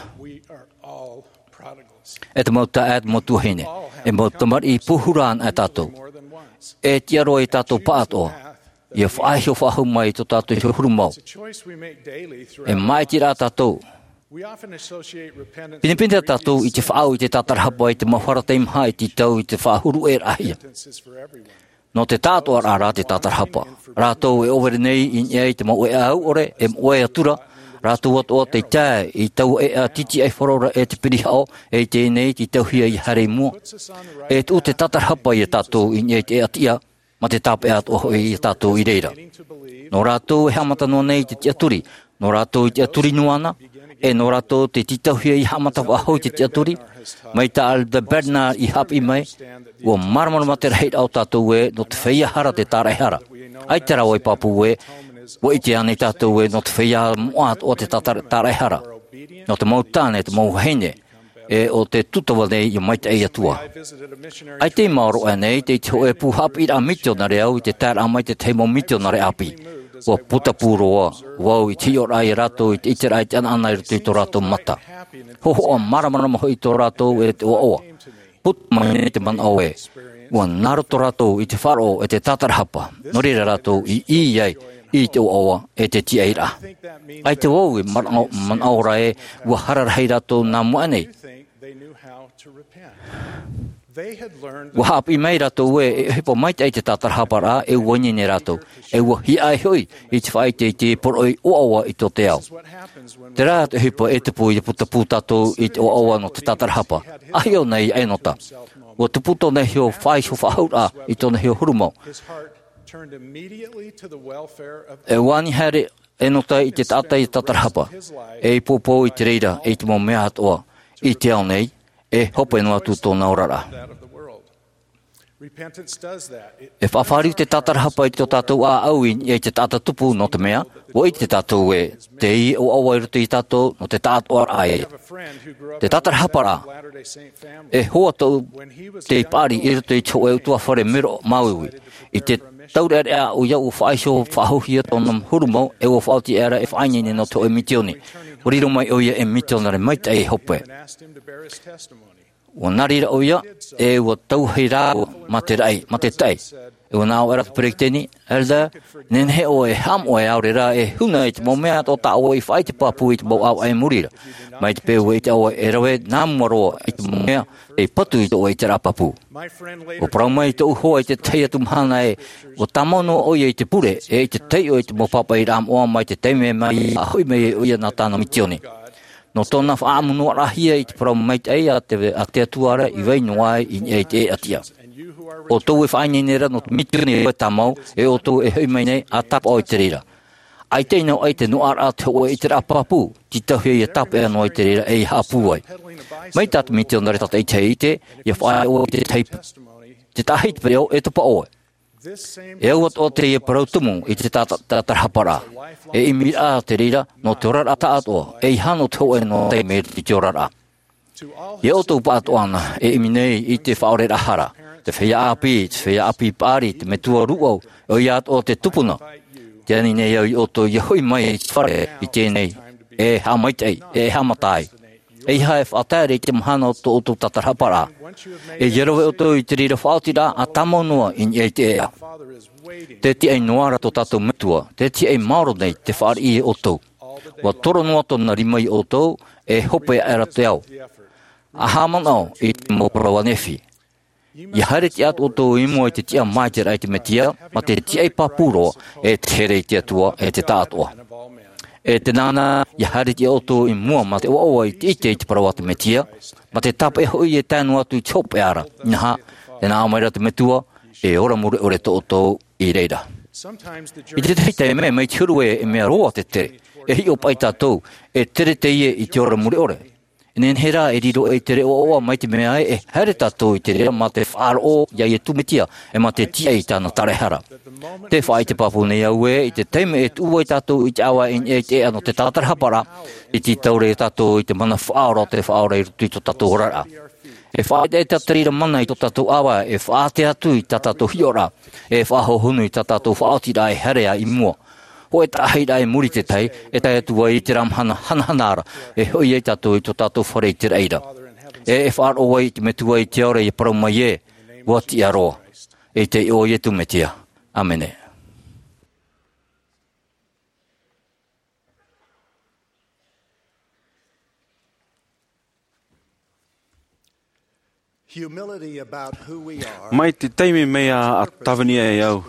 Speaker 5: E te mauta e te motuhine. E mauta mari I puhuraan e tātou. E tiaro I tātou pātoa. Ia whaihio whahu mai to tātou I hurumau. E mai tira tātou. Pinipinta tātou I te whaau I te tatarahapa I te mawharata imha I te tau I te whahuru e rahia. No te tātoa rā te tatarahapa. Rātou e overe nei I te mau e au ore e moe atura. Rātou ato te tae I tau e a titi ai wharora e te pirihao e te nei te tauhia I hare mua. E tu te tatarahapa I tātou I te atia ma te tape ato I tātou I reira. No rātou e hamata no nei te tiaturi. No rātou I te aturi nuana. E no rātou te titauhia I hamata wahau te tiaturi. Mai ta al the Bernard I hapi mai. Ua maramara ma te reit au tātou e no te whaia hara te tārai hara. Ai te rau e papu e. Wa ite ane tātou e no te whaia moat o te tārai hara. No te mautane, te mauhene, e o te tutawa nei I maita e atua. Ai te maoro e nei, te te hoe puhapi I a misionare au I te tāra mai te teimo misionare api. Wa putapuroa, wau I tio rai rato I te ite rai te ana I to rato mata. Hoho a maramara maho I to rato e te oa. Put mai te man au e. Wa naroto rato I te wharo e te tatarahapa. Norira rato I iai. I te oa e te tiaira. Ai te wau man aura e ua hararhei rato nā mua nei. Ua hapi mai rato e hipo mai te tatarahapa rā e wani ne rato. E ua hi ai hui I te whai te poroi oawa I tō te au. Te rā te hipo e te pui puta pūtato I te oawa no te tatarahapa. Ahi o nei e nota. Ua te puto nei hio whai hio whahaura I tōna hio hurumau. E wani hare e nota I te tata I tatarahapa. E popo I te reira e te mo mea hatoa. I te au nei e hopa inu atu tōna orara. E whawhari te tatarahapa I te tātou a auin e te tata tupu no te mea. O I te tātou e te I o awa I rutu I tātou no te tātou ai. Te tatarahapa rā. E hoa tau te pari I rutu I tō e utua whare miro mauiwi. I te taure ea o iau whaisho whahohia tōna hurumau e o whauti era e whainene no tō e mitioni. Riro mai o ia e mitionare maita e hope. O narira o ia e o tauhei rā ma te rai, ma te tai. E o nāo era prekteni, elda, nen he o e ham o e aure rā e huna I te mau mea tō tā o I whai te papu I te mau au ai murira. Mai te peu e te au e rawe nā muaroa I te mau mea e patu I te o e te rā papu. O parau mai te uhoa I te tei atu mhana e o tamono o ia I te pure e I te tei o I te mau papa I rām oa mai te teime mai a hui mai o ia nā tāna mitioni. No tōna whaamuno rahia I te parau mai te ei a te atuara I wei noai I te e atia. O tau e whainenera no te mitioni e tamau e o tau e hui mai nei a tapa o I te rira. Ai teinau ai te noara te o I te rapapu, ti tauhia I tapa e anō I te rira e I hapu ai. Mai tata mitionare tata I te ite, I whae o te teipa. Te tahit pereo e tupa oe. E auat o te parau tumu I te tatarahapara. E imi a te rira no te orara tātoa e I hano te oe no te me te orara. E o tau pāto ana e imi nei I te whaore rahara. Te whea api pāri, te metua ruau, o I ato o te tupuna. Te ani nei au I oto I hui mai I whare I tēnei e hamaitei, e hamatai. E hae whatere I te mahana o tō tatarahapara. E yerowe o tō I te rira whaotira a tamonua I e te ea. Te ti ei noara tō tātou metua, te ti ei maoro nei te whaari I o tō. Wa toro noa tōna rimai o tō e hope era te au. A hamanau I te mōparawa nefi. I haere te atu o tō I mua I te tia mai te rai te metia, ma te ti ei papuro e te here I te atua e te tātua. E te nana, I haere te o tō I mua ma te oa I te ite I te parawa te metia, ma te tapa e hui e tānu atu I chope ara. Inaha, te nā maira te metua, e ora mure ore tō tō I reira. I te teite e mea mai te huru e mea roa te tere, e hi o pai tātou, e tere te ie I te ora mure ore. Nen hera e riro e te reo oa mai te mea e here tātou I te rea ma te whaaro ia e tumitia e ma te tia I tāna tarehara. Te whai te papu nei au I te teime e tua I tātou I te awa e te ano te tātarahapara I te taure e tātou I te mana whaaro te whaaro I rutu I to tātou horara. E whae te tatarira mana I to tātou awa e whaate atu I tātou hiora e whahohunu I tātou whaotira e herea I mua. Ho e tahira e muri te tai, e tai atua I te ramhana hanahanaara, e hoi e tātou I to tātou whare I te reira. E whaaro wai te metua I te ore I parau mai e, wati aroa, e te o I tu metia. Amene.
Speaker 6: Mai te teime mea a tawania e au.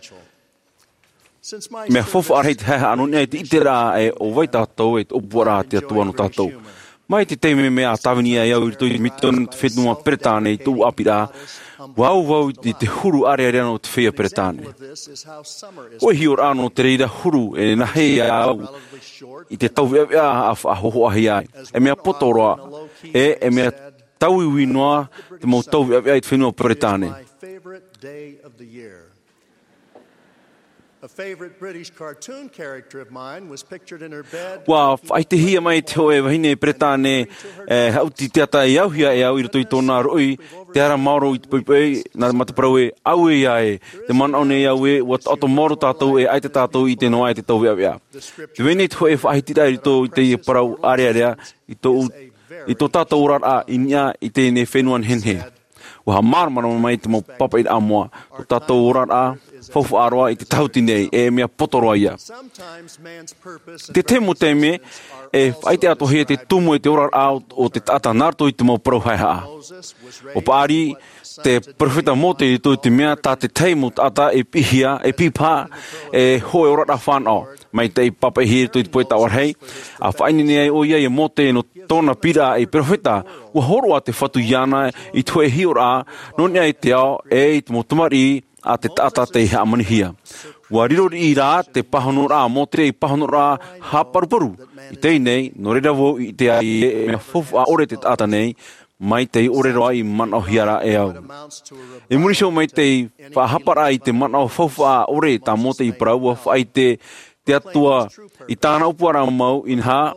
Speaker 6: Mea fofu arhei te heha anu nei te itera e o vai tātou e te opura te atua no tātou. Mai te teime mea a tawania e au I toi miton te whenua Peretane I tū apira. Wau I te huru are are no te whea Peretane. Oi hior ano te reira huru e na hei au I te tau vea a hoho ahi ai. E mea potoroa e mea tau I winoa te mau tau vea I te whenua Peretane.
Speaker 3: A favorite British cartoon character of mine was pictured in her bed.
Speaker 6: Wa whai te hia mai te hoe wahine Peretane hauti te ata I auhia e au I roto I tōna roi te ara mauro I te poipoi na mataparau e au e ai te manone e au e wat ato mauro tātou e ai te tātou I te noa e te tau vea vea. Te wene te hoe whai tira I roto I te parau area I tō tātou rara I nia I te ne whenuan henhe. Wa ha marmara mai te mau papa I amoa tō tātou rara Fofu aroa I te tauti nei e mea potoroa ia. Te temo teime e whai te ato hea te tumu e te ora au o te tata narto I te mau parauhaiha. O paari te profeta mote I te mea ta te teimo tata e pihia, e pipa e hoe ora a whanau. Mai te papa hea te poeta warhei. A whaini nei o ia e mote no tōna pira e profeta ua horoa te whatu iana I tue hiora noni ai te ao e I te motumari a te tata te hea manihia. Wa rirori I rā te pahano rā motere I pahano rā haparuparu. I tei nei, no reira wo I te ai e mea fofu a ore te tata nei, mai te ore roa I manao hiara e au. E murisho mai te whahapara I te manao fofu a ore ta mote I parau a whai te atua I tāna upuara mau in ha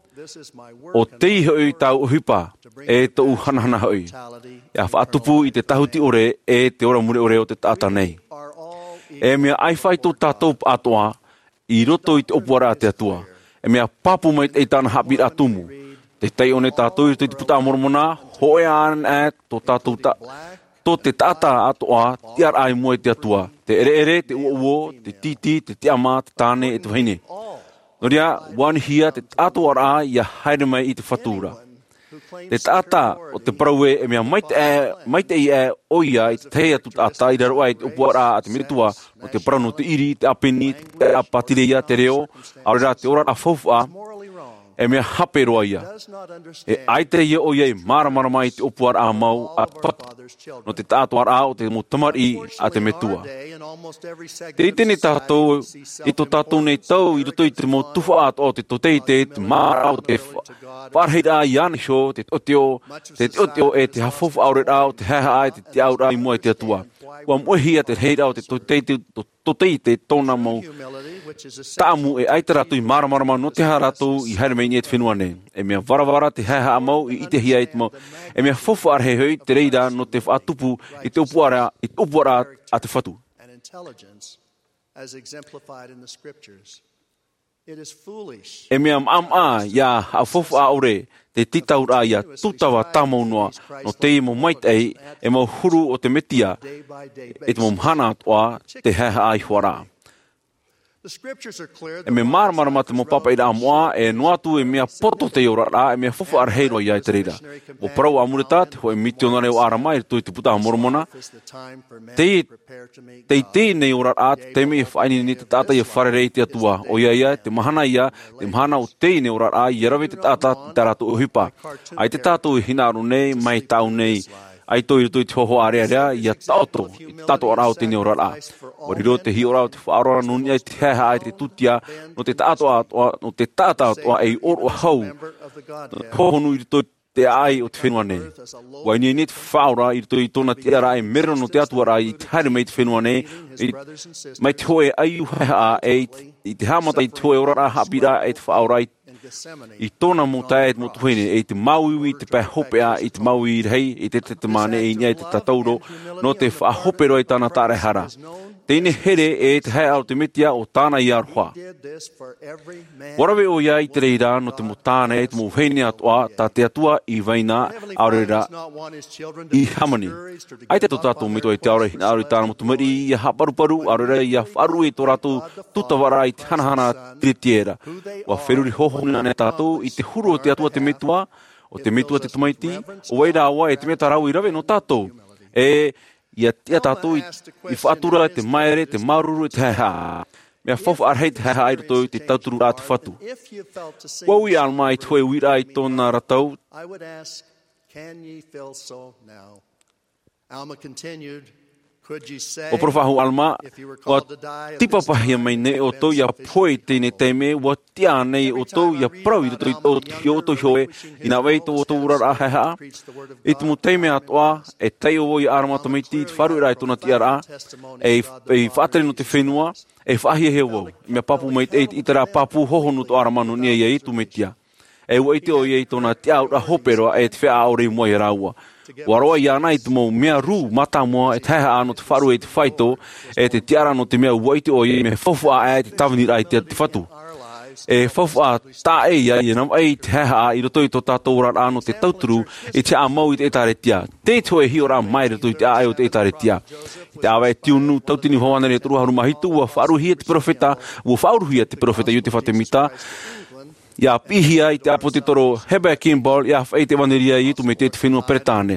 Speaker 6: o te hoi tau hupa e tau hanahana hoi. E whaatupu I te tahuti ore e te ora mure ore o te tata nei. E mea ai whai tō tātou atoa I roto I te opuara te atua. E mea papu mai te tāna hapir atumu. Te tei o ne tātou I te puta mormona, hoe an e tō tātou tō te tata atoa tiar ai mua te atua. Te ere, te uo, te titi, te tiama, te tāne e te whaine. Noria, wani hia te atoa rā ia haere mai I te whatura. Te tata o te paraue e mea mai te I e oia I te tei atu tata I raro ai te upua rā a te metua o te parano te iri, te apeni, te apatireia, te reo, aurera te ora a fofua e mea hape roa ia. E ai te ia oia I maramara mai te upua rā mau a patu no te tātua rā o te motamari a te metua. Te ite ne tātou I tō tātou nei tau I roto I te mo tuwha ato o te toteite, te mara o te wharhei rā I anisho, te oteo e te hafofu aure rā o te heha ai te au rā I mua I te atua. Ua muehia te hei rā o te toteite tōna mau tāmu e ai te ratu I maramarama no te haratou I haere mei ni e te whenua nei. E mea varavara te heha a mau I te hia I te mau. E mea fofu arhe hoi te reira no te whaatupu I te upuara a te whatu. E mea am ia a fofu a ore te titau rā ia tutawa tamaunoa no te I mo maitei e mau huru o te metia e te mo mhana atoa te heha ai huara. E me maramara te mo papa I rā moa e noatu e mea poto te ora rā e mea fofu arheiro I ai te reira. O parau amureta te hoe mitionare o aramai tui te puta mormona. Te nei ora rā te me e whaini ni te tata I wharerei te atua. O ia te mahana o te nei ora rā I rawe te tata te ratu o hipa. Ai te tātou I hinaru nei mai tau nei ai toi toi ho area rea ia tato rao te neora la o riro te hi ora te whaarora nuni ai te hea ai te tutia no te tata ai oro hau hohonu i toi te ai o te whenua nei. Wai ni te whaora i toi tona te ara e mera no te atua rai i te haere mei te whenua nei mai te hoe ai uhaha i te hamata i te hoe ora a hapira e te whaora i tōna mo tae mo tuene e te mauiwi te pai hopea i te mauiwi rei i te mane e nia i te tatauro no te whahopero i tāna tāre hara. Tēne here e te hea au te metia o tāna i aroha. Warawe o ia i te reira no te mo tāna e te mo whene atoa tā te atua i waina aurera i hamani. Ai te to tātou mito e te aure hina aure tāna mo tumeri i a haparuparu aurera i a wharu e tō rātou tutawara i te hanahana tiretiera. Wa wheruri hohona ne tātou i te huru o te atua te metua o te metua te tumaiti o weira awa e te meta rau i rawe no tātou. Ia tātou i whaatura te maere, te maruru, te hea. Mea whawha arhei te hea airo toi te tauturu rā te whatu. Wau i alma i tue wira i tōna ratau. O profahu alma, wa tipapahia mai ne o tau ia poe tēne teime, wa tia nei o tau ia prau i o to hioe, ina wei tō o tau urar aheha. I tumu teime atoa, e tei o i aramata mei ti, wharu i rai tōna ti ara, e whaatari no te whenua, e whahia he wau. Mea papu mei te i tera papu hohonu to aramanu nia ia i tu mei tia. E ua i te o i tōna tia ura hoperoa e te whea aore i mua i raua. Waroa i ana i te mou mea rū mata mua e teha ano te wharu e te whaito e te tiara no te mea uaiti o i me whawha e te tawanira i te whatu. E whawha tā e ia i nam ei te heha i roto i tō tātou rar ano te tauturu i te amau i te etaretia. Te toe hi ora mai roto i te ae o te etaretia. I te awa e tiunu tautini hoanare e turu haru mahitu ua wharuhia te profeta, ua whauruhia te profeta i te whatemita. Ia pihia i te apotitoro Heber Kimball, ia whai te waneria i tu me te whenua Peretane.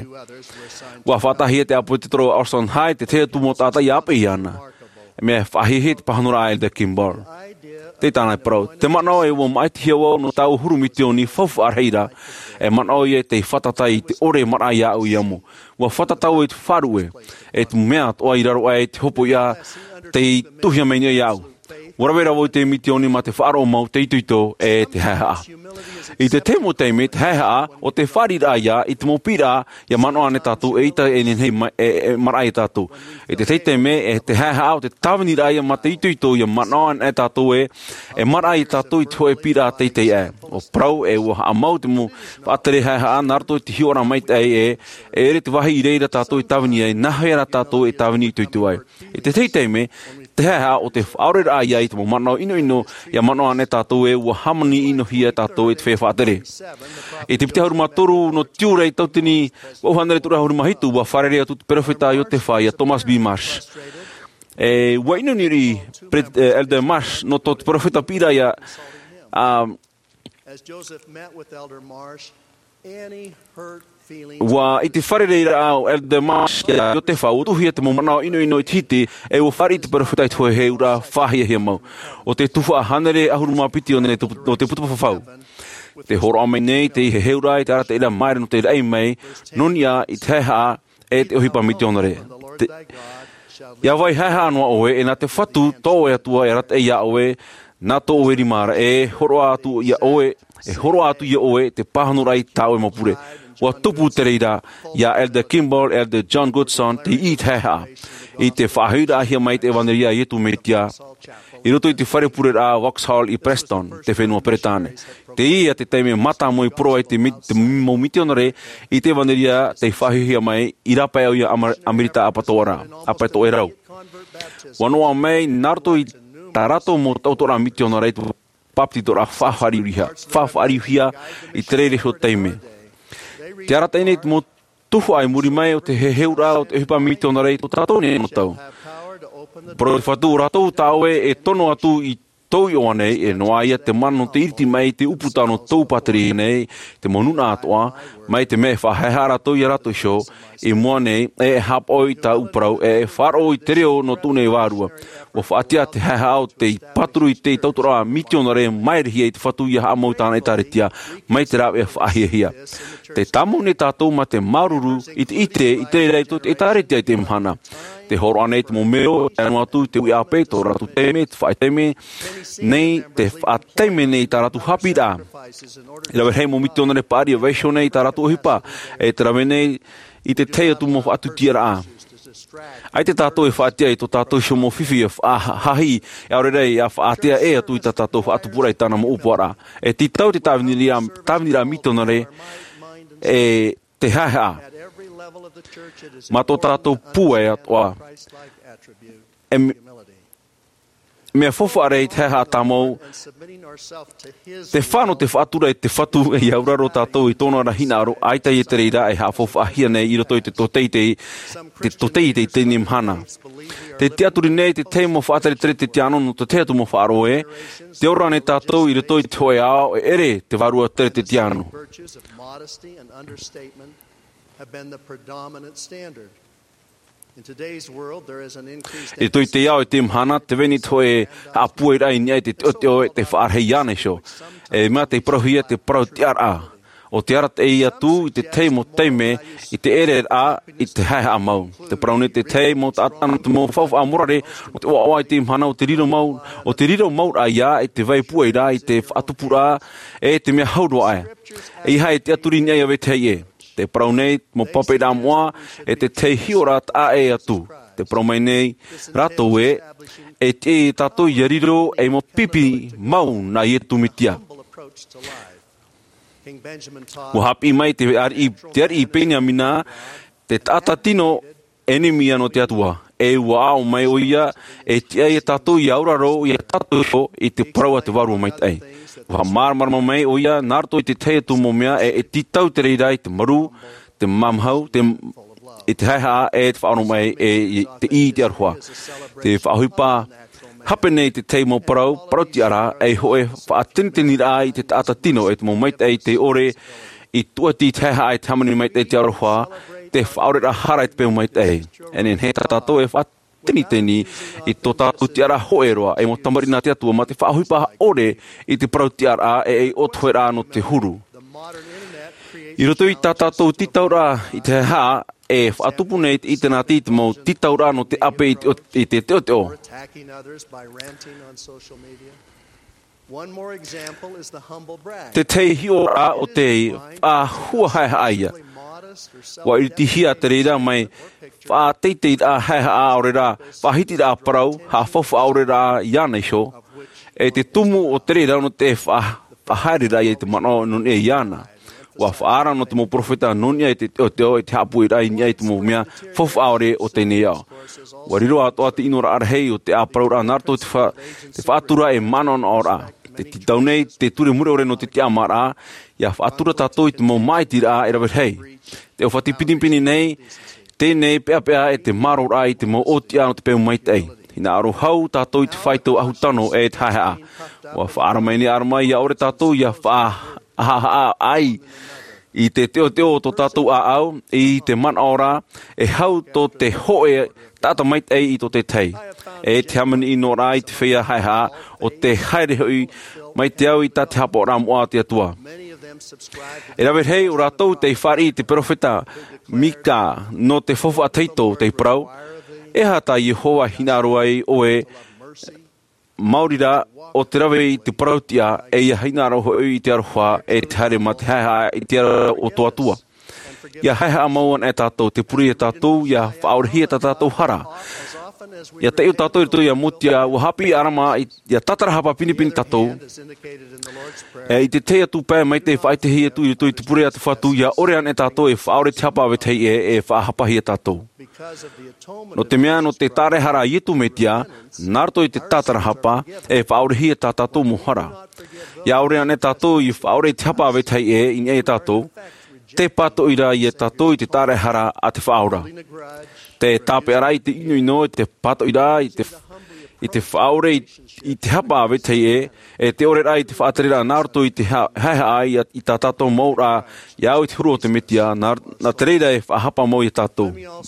Speaker 6: Wa whatahia te apotitoro Orson Hyde, te tea tumo tata i api ana. Mea whahihi te pahanura Elder Kimball. Te tānai parau. Te manao e ua maiti hiawa no tau hurumitioni whawha arheira. E manao e te whatatai te ore mara i au i amu. Wa whatatau e te wharue. E te mea toa i raro e te hopo ia te tuhia meinia i au. Warawera wo te mitioni ma te whaaro mau te ituito e te hea. I te temo teime te hea o te wharira ia i te mopira ia manoa ne tātou e ita e nenhei marai e tātou. I te teime e te hea o te tawanira ia ma te ituito ia manoa ne tātou e marai e tātou i te hoe pira te te e. O prau e ua amau te mo whaatere hea narto i te hiora mai te e ere te wahi i reira tātou i tawani e nahera tātou e tawani i tuitu ai. I te teime te hea o te whaorera ia i te mo manao ino ia manao ane tātou e ua hamani ino hia tātou e te whea whaatere. E te pite hauruma toru no tiurei tautini wauhanere tura hauruma hitu ua wharerea tu te perofeta i o te whaia Thomas B. Marsh. E ua ino niri Elder Marsh no to te perofeta pira ia
Speaker 3: As Joseph met with Elder Marsh, any hurt
Speaker 6: wa i te wharereira au Elder Marsh i o te whau tuhia te momanao ino i te hiti e o whari te perofeta i tue heura whahia hia mau. O te tuwha hanere ahuruma piti o te putupa whau. Te horo amai nei te ihe heura i te arata ira maere no te rei mei nonia i te heha e te ohipa miti onare. Ia vai heha anua oe e na te whatu tō e atua e rata e ia oe na tō oe rimara e horo atu ia oe te pahanurai tāu e mapure. Wa tupu te reira, ia Elder Kimball, Elder John Goodson, te i te heha. I te whahira ahia mai te ewaneria i etu metia. I roto i te wharepure a Vauxhall i Preston, te whenua Peretane. Te ia te teime mata mo i proa i te maumitionare i te ewaneria te whahihia mai i rapai au i Amerita apato e rau. Wanoa mai, naruto i tarato mo tautora mitionare i tu paptitora whawharihia i te reire ho teime. Te arata ene te mo tuhu ai muri mai o te heura o te hipa miti ona rei to tātou ne no tau. Pro te whatu ratou tāu e tono atu i tau i oa nei, e noa ia te mano te iriti mai, te uputano tau pateri nei, te monuna atoa, mai te me whahehara tau i rato show, e mua nei, e hap oi ta uprau, e wharo i te reo no tūnei wārua. O whaatia te hehao te paturu i te tautora mitionare, mai rihia i te whatu i ha amautāna e taretia, mai te rau e whaahia. Te tamu ne tātou ma te maruru, i te reito, e taretia i te mhana. Te horo anei te mo meo, e anua tu te ui ape, tō ratu teime, te whae teime, nei te whateime nei tā ratu hapi rā. I rawe hei mo mitionare pāri a weisho nei tā ratu ohipa, e te rawe nei i te te atu mo whaatu tia rā. Ai te tātou e whaatia i tō tātou shio mo whiwhi e hahi e aurerei a whaatia e atu i tā tātou whaatupura i tāna mo upuara. E ti tau te tāwinira mitonare e te haha. Ma tō tātou pua e atoa. Mea whawhaarei te haha tāmou. Te whāno te whaatura e te whatu e auraro tātou i tōna rahina aro aita i te reira e haa whawhaahia nei i roto i te tōteitei te tēni mhana. Te teaturi nei te te mo whaatari tere te tiano no te teatu mo whaaro e, te ora nei tātou i roto i te hoe ao e ere te warua tere te tiano. I toi te iau e te mhana, te veni toe apua i rai niai te o te whaarhei ane sho. E mea te prohia te prau tiara. O te ara te ia tu i te tei mo teime i te ere a i te hae a mau. Te praune te tei mo ta atana te mo whawha a morare o te oa i te mhana o te riro mau. O te riro mau a ia i te vaipua i rā i te whaatupura e te mea haurua ai. E hai te aturi niai ave te e. Te praunei mo pape rā moa e te te hiorat a e atu. Te praumei nei ratou e te tātou i riro e mo pipi mau na i e tumitia. Wa hapi mai te ari penia mina te tata tino enemia no te atua. E wao mai o ia e te tātou i auraro i tātou i te praua te warua mai tei. Wa marmarma mai o ia narto i te teatu mo mea e titau te reira i te maru, te mamhau, i te haiha e te whaano mai e te i te arhua. Te whahuipa hape nei te te mo parau ti ara e hoe whaatinitini rā i te tata tino e te mo mai tei te ore i tuati te haiha e te hamani mai tei te arhua, te whaorera hara i te pēu mai tei. Enen he tatato e whaatinitini i tō tātou te ara hoe roa e mo tamarina te atua ma te whahuipa ore i te parau ti ara e otohe rā no te huru. I roto i tātou titaura i te hā e whaatupu nei i te nā tīt mo titaura no te ape i te teo. Te te hio rā o te hua hai haia. Wa i ti hia te reira mai whaateitei rā hai haa aore rā, whahiti rā parau, ha whawha aore rā iana isho, e te tumu o te reira no te whahaere rā i te mano nun e iana. Wa whaara no te mo profeta nunia i te teo i te hapu i rai nia i te mo mea whawha aore o te neau. Wa riro atoa te inora arhei o te aparau rā narto te whaatura e manon ora. Te titau nei, te ture mure ore no te te amara, ia whaatura tātou i te mo maiti rā e rawet hei. Te o whati pinipini nei, tēnei pea e te maro rā i te mo otia no te pēu maitei. Hina aro hau tātou i te whaitau ahutano e te haea. Wa whaara mai ni aramai ia ore tātou ia ai i te teo tō tātou au, i te man ora, e hau tō te hoe tāta maitei i tō te tei. E te hamani ino rā i te whea haiha o te haere hui mai te au i tā te hapo rā moa te atua. E rawet hei o rātou te whari te profeta Mika no te whawha teito te prau, e hata Yehowa hinaroa i oe maurira o te rawe i te parautia e ia hinaroa i te aroha e te haere ma te haiha i te ara o tō atua. Ia haiha amauan e tātou, te puri e tātou, ia whaorhi e tātou hara. Ia te iu tātou i tō ia mutia, ua hapi arama, ia tatarahapa pinipini tātou. I te te atu pēr mai te whaitehi atu i tō i te puri atu whatu, ia orean e tātou e whaore te hapa awetei e whahapahi e tātou. No te mea no te tarehara i etu metia, nārto i te tatarahapa e whaorehi e tātou mohara. Ia orean e tātou i whaore te hapa awetei i e tātou, te pato ira i e tātou i te tarehara a te whaora. Te tāpe ara i te inu ino i te pato ira i I te whaore I te hapa awe tei te ore rai te whaatarira nārto I te haha ai I tā tātou maura I au I te huru o te mitia, nā te reira whahapa mo I tātou.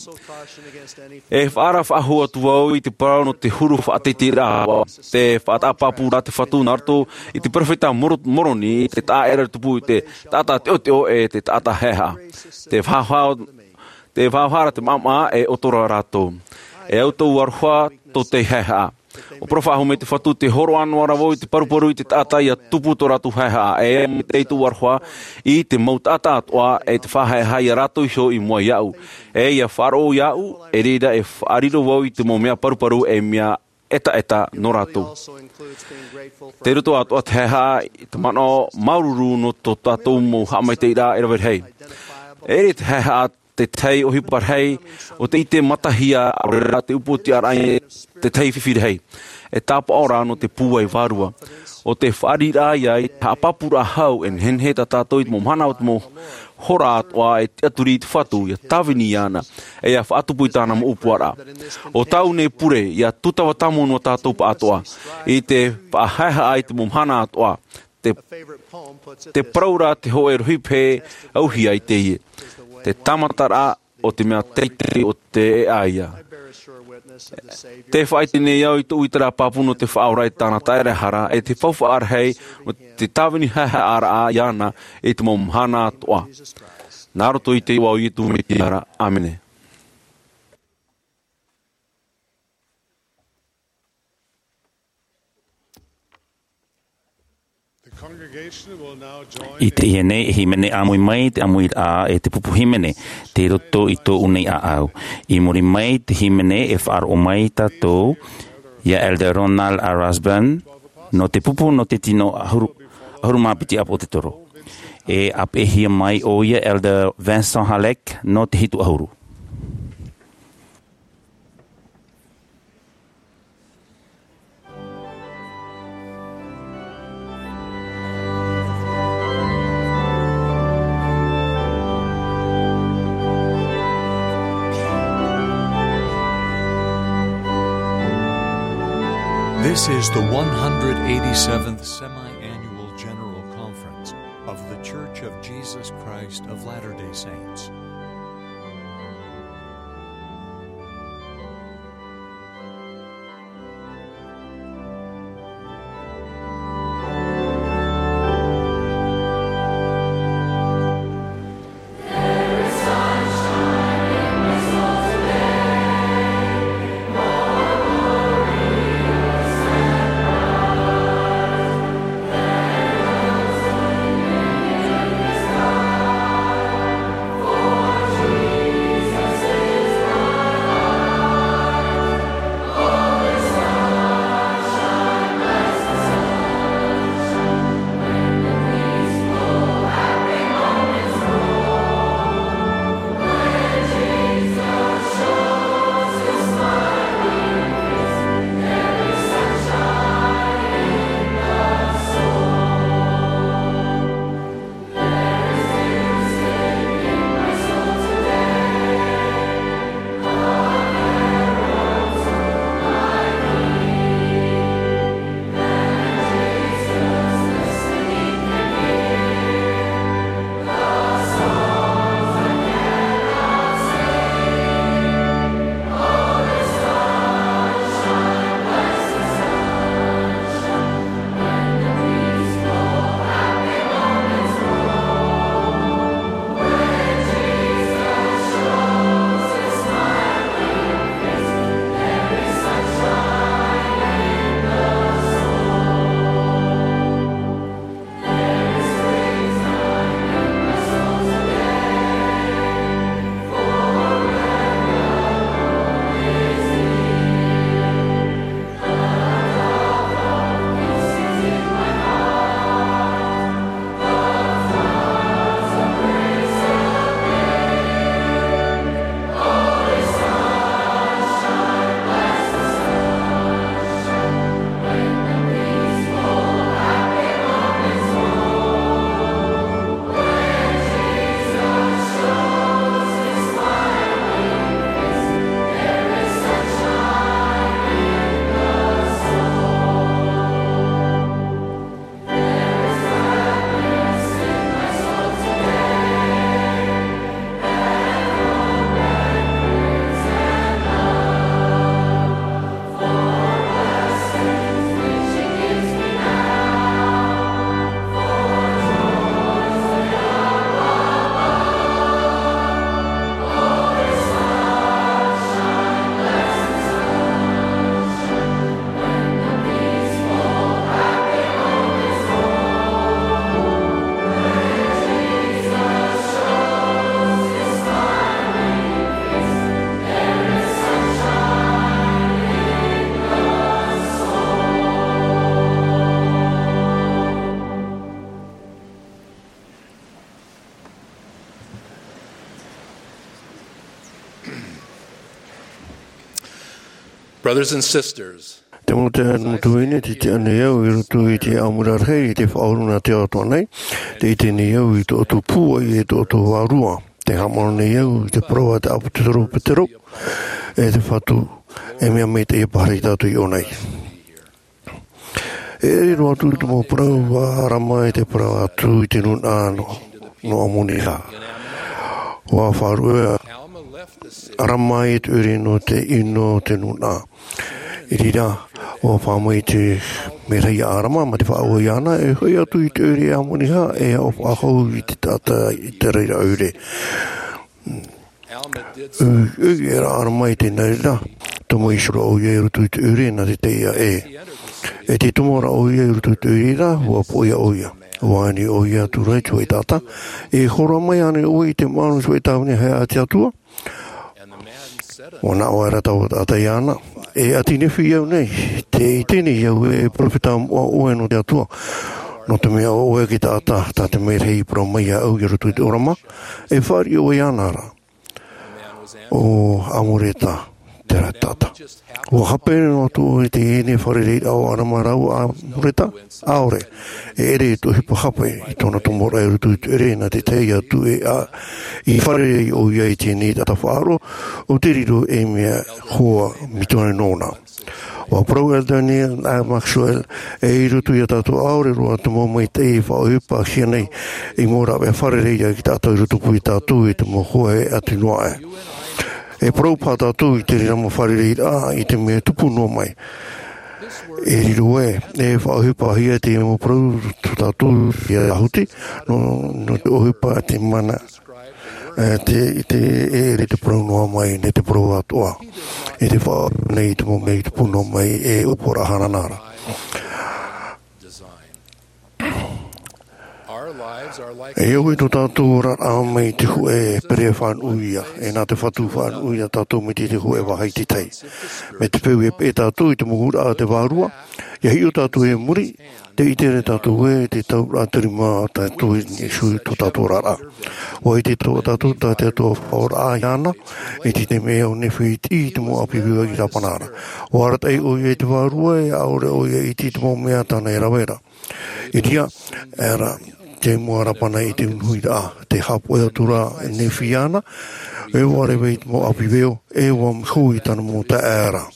Speaker 6: Whaara whahua tu au I te parau no te huru whaatete rā, te whaatapapu rā te whatu nārto I te profeta moroni, te tā era tupu I te tātā te o te tātā heha. Te whahara te mama otora rātou. Autou arhua tō te heha. O profahu me te whatu te horo anu arawo I te paruparu I te tata I a tupu tō ratu haiha me te itu warhua I te mau tata atoa te whaheha I a rato iso I mua iau. I a wharo iau reira whaariro wau I te mau mea paruparu mea eta no rato. Te ruto atoa te heha I te mano maururu no tō tātou mo hamai te ira era hei. Ere te heha te tei o hipar hei, o te ite matahia a te upoti arai te tei whiwhiri hei. Tāpa ora no te pūai wārua. O te whaarira iai, ta apapura hau en henhe ta tātou I te momhana o te mo hora atoa te aturi te whatu I a tawini iana, a whaatupu I tāna mo upuara. O tau ne pure, I a tutawa tamu no tātou pa atoa, I te whaaheha ai te momhana atoa, te praura te hoe rohipe auhi ai te ie. Te tamatara o te mea teiteri o te aia. Te whaitene iau I tu uitara papuno te whaorai tāna tairehara te whauwhaarhei o te tawini haha ara a iana te momhana toa. Nāroto I te iwau I tu me tiara. Amene.
Speaker 2: I te iene himene amui mai te amui a te pupu himene te roto I tō unei a au. I muri mai te himene whaar o mai tātou ia Elder Ronald A. Rasburn no te pupu no te tino ahurumapiti apo te toro. Ap hia mai o ia Elder Vincent Halleck no te hitu ahuru.
Speaker 1: This is the 187th Semi-Annual General Conference of the Church of Jesus Christ of Latter-day Saints.
Speaker 9: For Brothers and sisters,
Speaker 10: Te mote mutuine te te aneo I rutu I te amurarhe I te whaoruna te atua nei. Te I te neo I te otu pua I te otu warua. Te hamona neo I te proa te aputero petero. E te whatu e mea me te epahari tatu I o nei. E roa tu te mo prau a rama I te prau atu I te nun ano no amoni ha. Wa wharua rama I te uri no te ino te nun a. I rira o whamai te merei arama ma te whaua I ana e hoi atu I te uri amoni ha e o whahau I te tata I te reira ure. Ugi era arama I te naira tomo isura o ia rutu I te uri na te teia e. E te tumora o ia rutu I te uri ra hua poia o ia. Wani o ia tu rei tu I tata. E hora mai ane o I te manu tu I tauni hea ati atua. Wana o era tau tata I ana. E ati nefi iau nei. Te I tene iau e profeta o e no te atua. No te mea o e ki tata. Ta te mea hei pro mai au I rutu I te orama. E whari o I ana ra. O amoreta te ra tata. O hapene no tu I te ene wharerei au arama rau a moreta. Aore. E ere tu hipa hape I tona tomora e rutu I te ere na te teia tu e a I wharerei o ia I te ne tata whaaro. O te riro e mea hoa mitone nona. O prau e Daniel a Maxwell e I rutu I tatu aore roa te mo mai te I whaohipa kia nei I mora e wharerei a ki tatu I rutu pui tatu I te mo hoa e atu noa e. E prau pata tu I te rira mo wharerei a I te mea tupu no mai. E riro e whaohipa hia te mo prau tatu I a huti no te ohipa te mana te e te prau noa mai ne te prau atua. E te wha nei te mo mei tupu no mai e upora hananara. E oi to tātou ora a mai te hu e pere whan uia. E nā te whatu whan uia tātou me te hu e wahai te tei. Me te peu e tātou I te muhura a te wārua. Ia hi o tātou e muri. Te itere tātou e te tau rātarima tātou e sui to tātou rara. O I te tau tātou tā te atua whaora a iana. E te mea o newhi I te mo api viwa ki rapanara. O aratai o I te wārua e aore o I te mo mea tāna e rawera. I tia era te mua rapana I te unhui a te hapo e atura e newhi ana. E ware wei mo api veo e wa mhui tana mo ta era.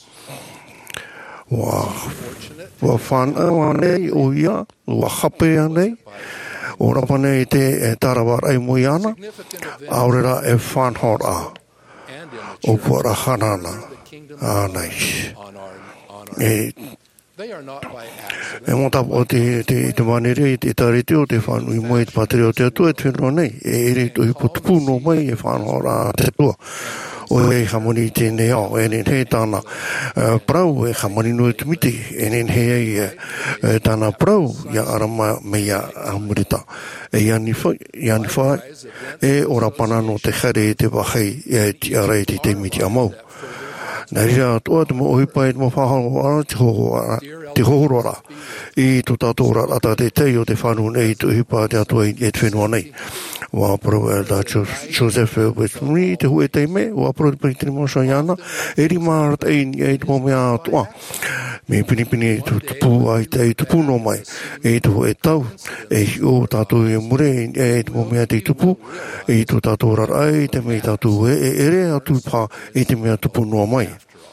Speaker 10: Wa whanau anei o ia, wa hape anei, o rapane I te e tarawar ai mo iana, aurera e whanhor a, o puara hanana, anei. E mo tapu o te manere I te tarete o te whanui mo I te patere o te atua e te whenua nei, e ere to hipo tupu no mai e whanhor a te tua. O e hamoni te neo, e nen he tāna prau e hamoni no te miti, e nen he tāna prau ia arama mea amurita. E iani whai, e ora pana no te here te wahei e ti arei te miti amau. Nā ria atua te mo ohipa e te mo whaharo te hohorora I to tātou rata te tei o te whanu nei te ohipa te atua I te whenua nei. Wa pro e da Joseph Westbury te hu e te me wa pro te pritini mo sayana e ri marat e te mo mea atua me pinipini tu pu ai te tupu no mai e tu e tau e o tātou e mure e te mo mea te tupu e tu tātou rarai te me tātou e ere atu pa e te mea tupu no mai.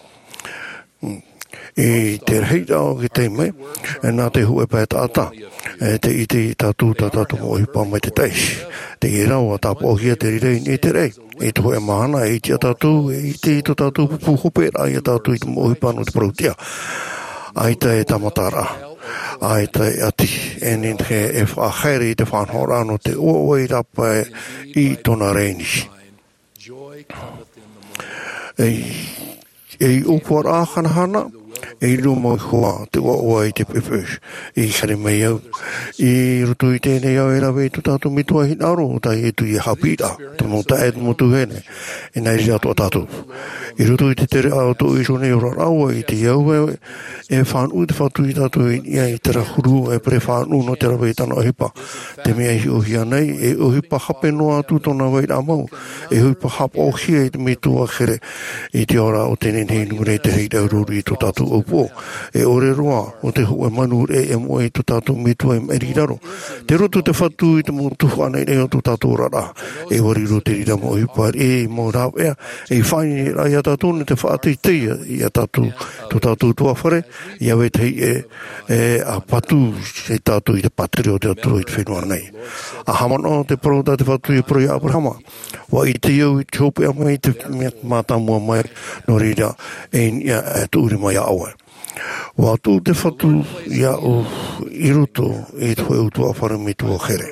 Speaker 10: E te reita o ki te me, e nā te hu e pēta ata, e te ite I tātou mo hipa mai te teis. Te I rau a tāpo o hia te rirei ni te rei. E tuho e mahana e iti a tātou, e ite I to tātou pupu hopera I a tātou I te mo hipa no te prautia. Ai te e tamatara, ai te ati, e nin he e whahere I te whanhora no te ooi rapa I tona reinis. E upor a hanahana, e lumo hoa te o te pepesh e kare mai au e rutu I tēnei au e rawe tu tātou mitua hin aro tai e tu I hapira te mo tae mo tu hene e nei ria to tātou e rutu I te tere au to I sone ora rawa I te au e whānu te whatu I tātou I te rahuru e pre whānu no te rawe tana ohipa te mea I ohia nei e ohipa hape noa tu tona wai ramau e ohipa hapa ohia I te mitua khere I te ora o tēnei hei nure te hei raururi I to tātou opo e ore roa o te hua manu e mo I to tātou mitua I meri raro te roto te whatu I te mo tuhu anei reo to tātou rara e wariro te rira mo hipa e mo rau ea e whaini rai a tātou ne te whaatei teia I a tātou to tātou tuawhare I awe tei e a patu e tātou I te patri o te atua I te whenua nei a hamano te prota te whatu I proi Abrahama wa I te iau I te hope a mai te mātamua mai no rira e nia e te uri mai awa wa tu te whatu ia o I roto e te hoi utua whare me tua khere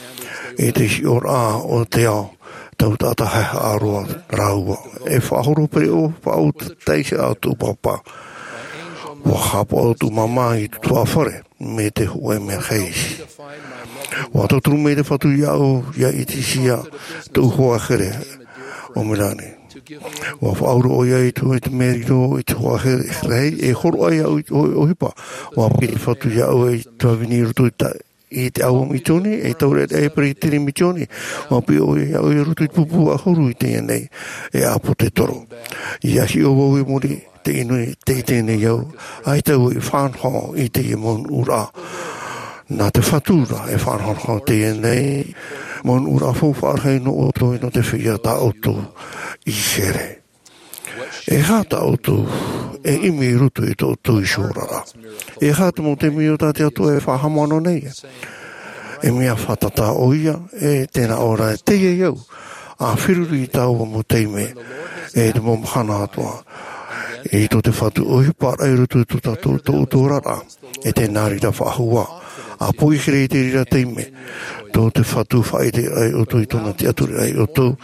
Speaker 10: e te ora o te ao tau tata hea aroa raua e whahoro pere o whao teise a tu papa wa hapa o tu mama I tua whare me te hoi me heisi wa toturu me te whatu ia o ia I te sia tu hoa khere o mirane wa whauro o ia I tu te meriro I te hoa khere e horo ai o hipa wa piti whatu ia o I tua viniru tu I te awa mitoni, e taure e pere tiri mitoni, wa pi o ia o I rutu I pupu a horu I te nei, e apo te toro. I ahi o wau I muri te inu te tēnei au, ai tau I whanho I te mon ura. Nā te whatura e whanho te nei, mon ura fōwharhei no oto no te whia ta oto I here. E hata oto e imi rutu I tō tui shorara. E hata mo te mio tāte atua e whahamano nei. E mea whatata o ia e tēnā ora e teie iau. A whiruru I tāua mo teime e te mo mhana atua. E tō te whatu o hipara e rutu I tō tōrara. E te nārira whahua. A poihere I te rira teime. Tō te whatu whaite ai o tō I tōna te aturi ai o tō.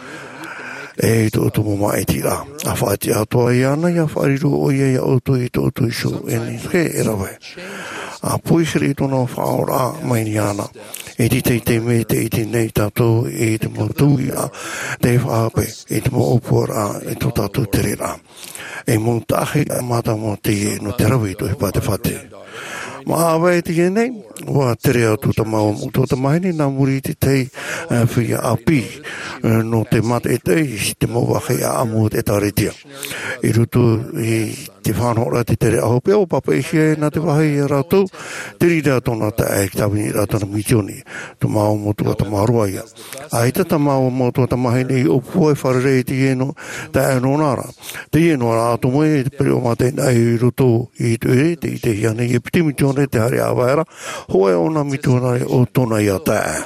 Speaker 10: E to mo mai tira a fati a to iana ya fariro o ia o to I to iso en he era vai a poi srito no faora mai iana e di te me te nei tato e te mo tu ia te fape e te mo opora e to tato terera e montaje mata mo te no teravito e pate fate ma vai te nei wa tere atu ta mau to ta mai ni na muri te te fia api no te mate e te mo wa a amu te taretia I rutu I te whanora te tere aho pia o papa I hea na te wahi e rātou te rira tona ta e ki tawini rātana mitioni tu mao motua ta marua ia a ita ta mao motua ta mahi nei o pua e wharere te ieno ta e nonara te ieno a ato moe te pere o mate nei rutu I te te hiane I piti mitione te hare awaera hoa ona mitione o tona ia ta e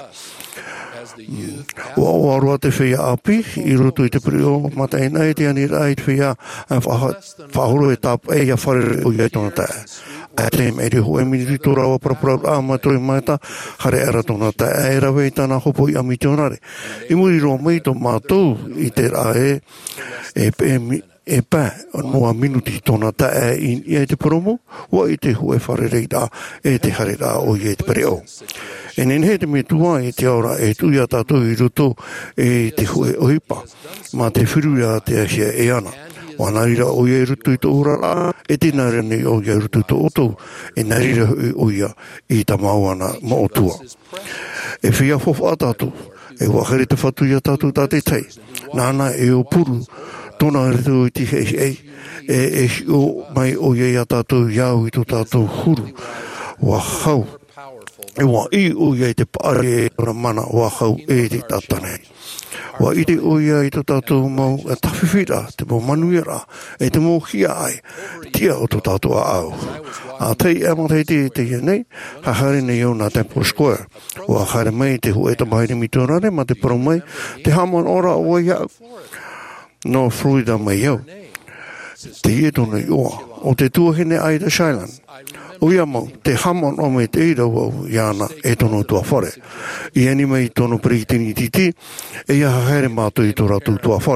Speaker 10: wa warua te whia api I rutu I te prio matai nei te ani rai te whia whahoro e tap e a wharere o ia tona tae a te meri ho e miri tora o prapura a matroi maita hare ara tona tae e rawe I tana hopo I amitionare I muri ro mei to mātou I te rae e pā noa minuti tona tae I te promo wa I te hoe wharere da e te hare da o I te preo e nen he te me tua e te ora e tuia tātou I roto e te hoe ohipa ma te whiruia te ahia e ana wanarira o ia rutu I tō urara e te nare nei o ia rutu tō oto e narira o ia I ta mauana ma o tua e whia fofa tātou e wakare te whatuia tātou tāte tei nāna e o puru tōna retu I ti hei e o mai o ia tātou iau I tō tātou huru wa hau e wa I o ia te pare e ora mana wa hau e te tatane wa I te o ia I tō tātou mau e tawhiwhira te mo manuira e te mo hia ai tia o tō tātou a au a tei e mo te nei ha hare nei o nā Temple Square wa hare mai te hu e ta maire mitorare ma te paro mai te haman ora o ia no Florida mai au te ie tōna I oa o te tuahine Ida Shailan o ia mau te hamon o me te ira wau iana e tono tua whare I ani mai tono peritini titi e ia haere mātou I tō ratu tua whare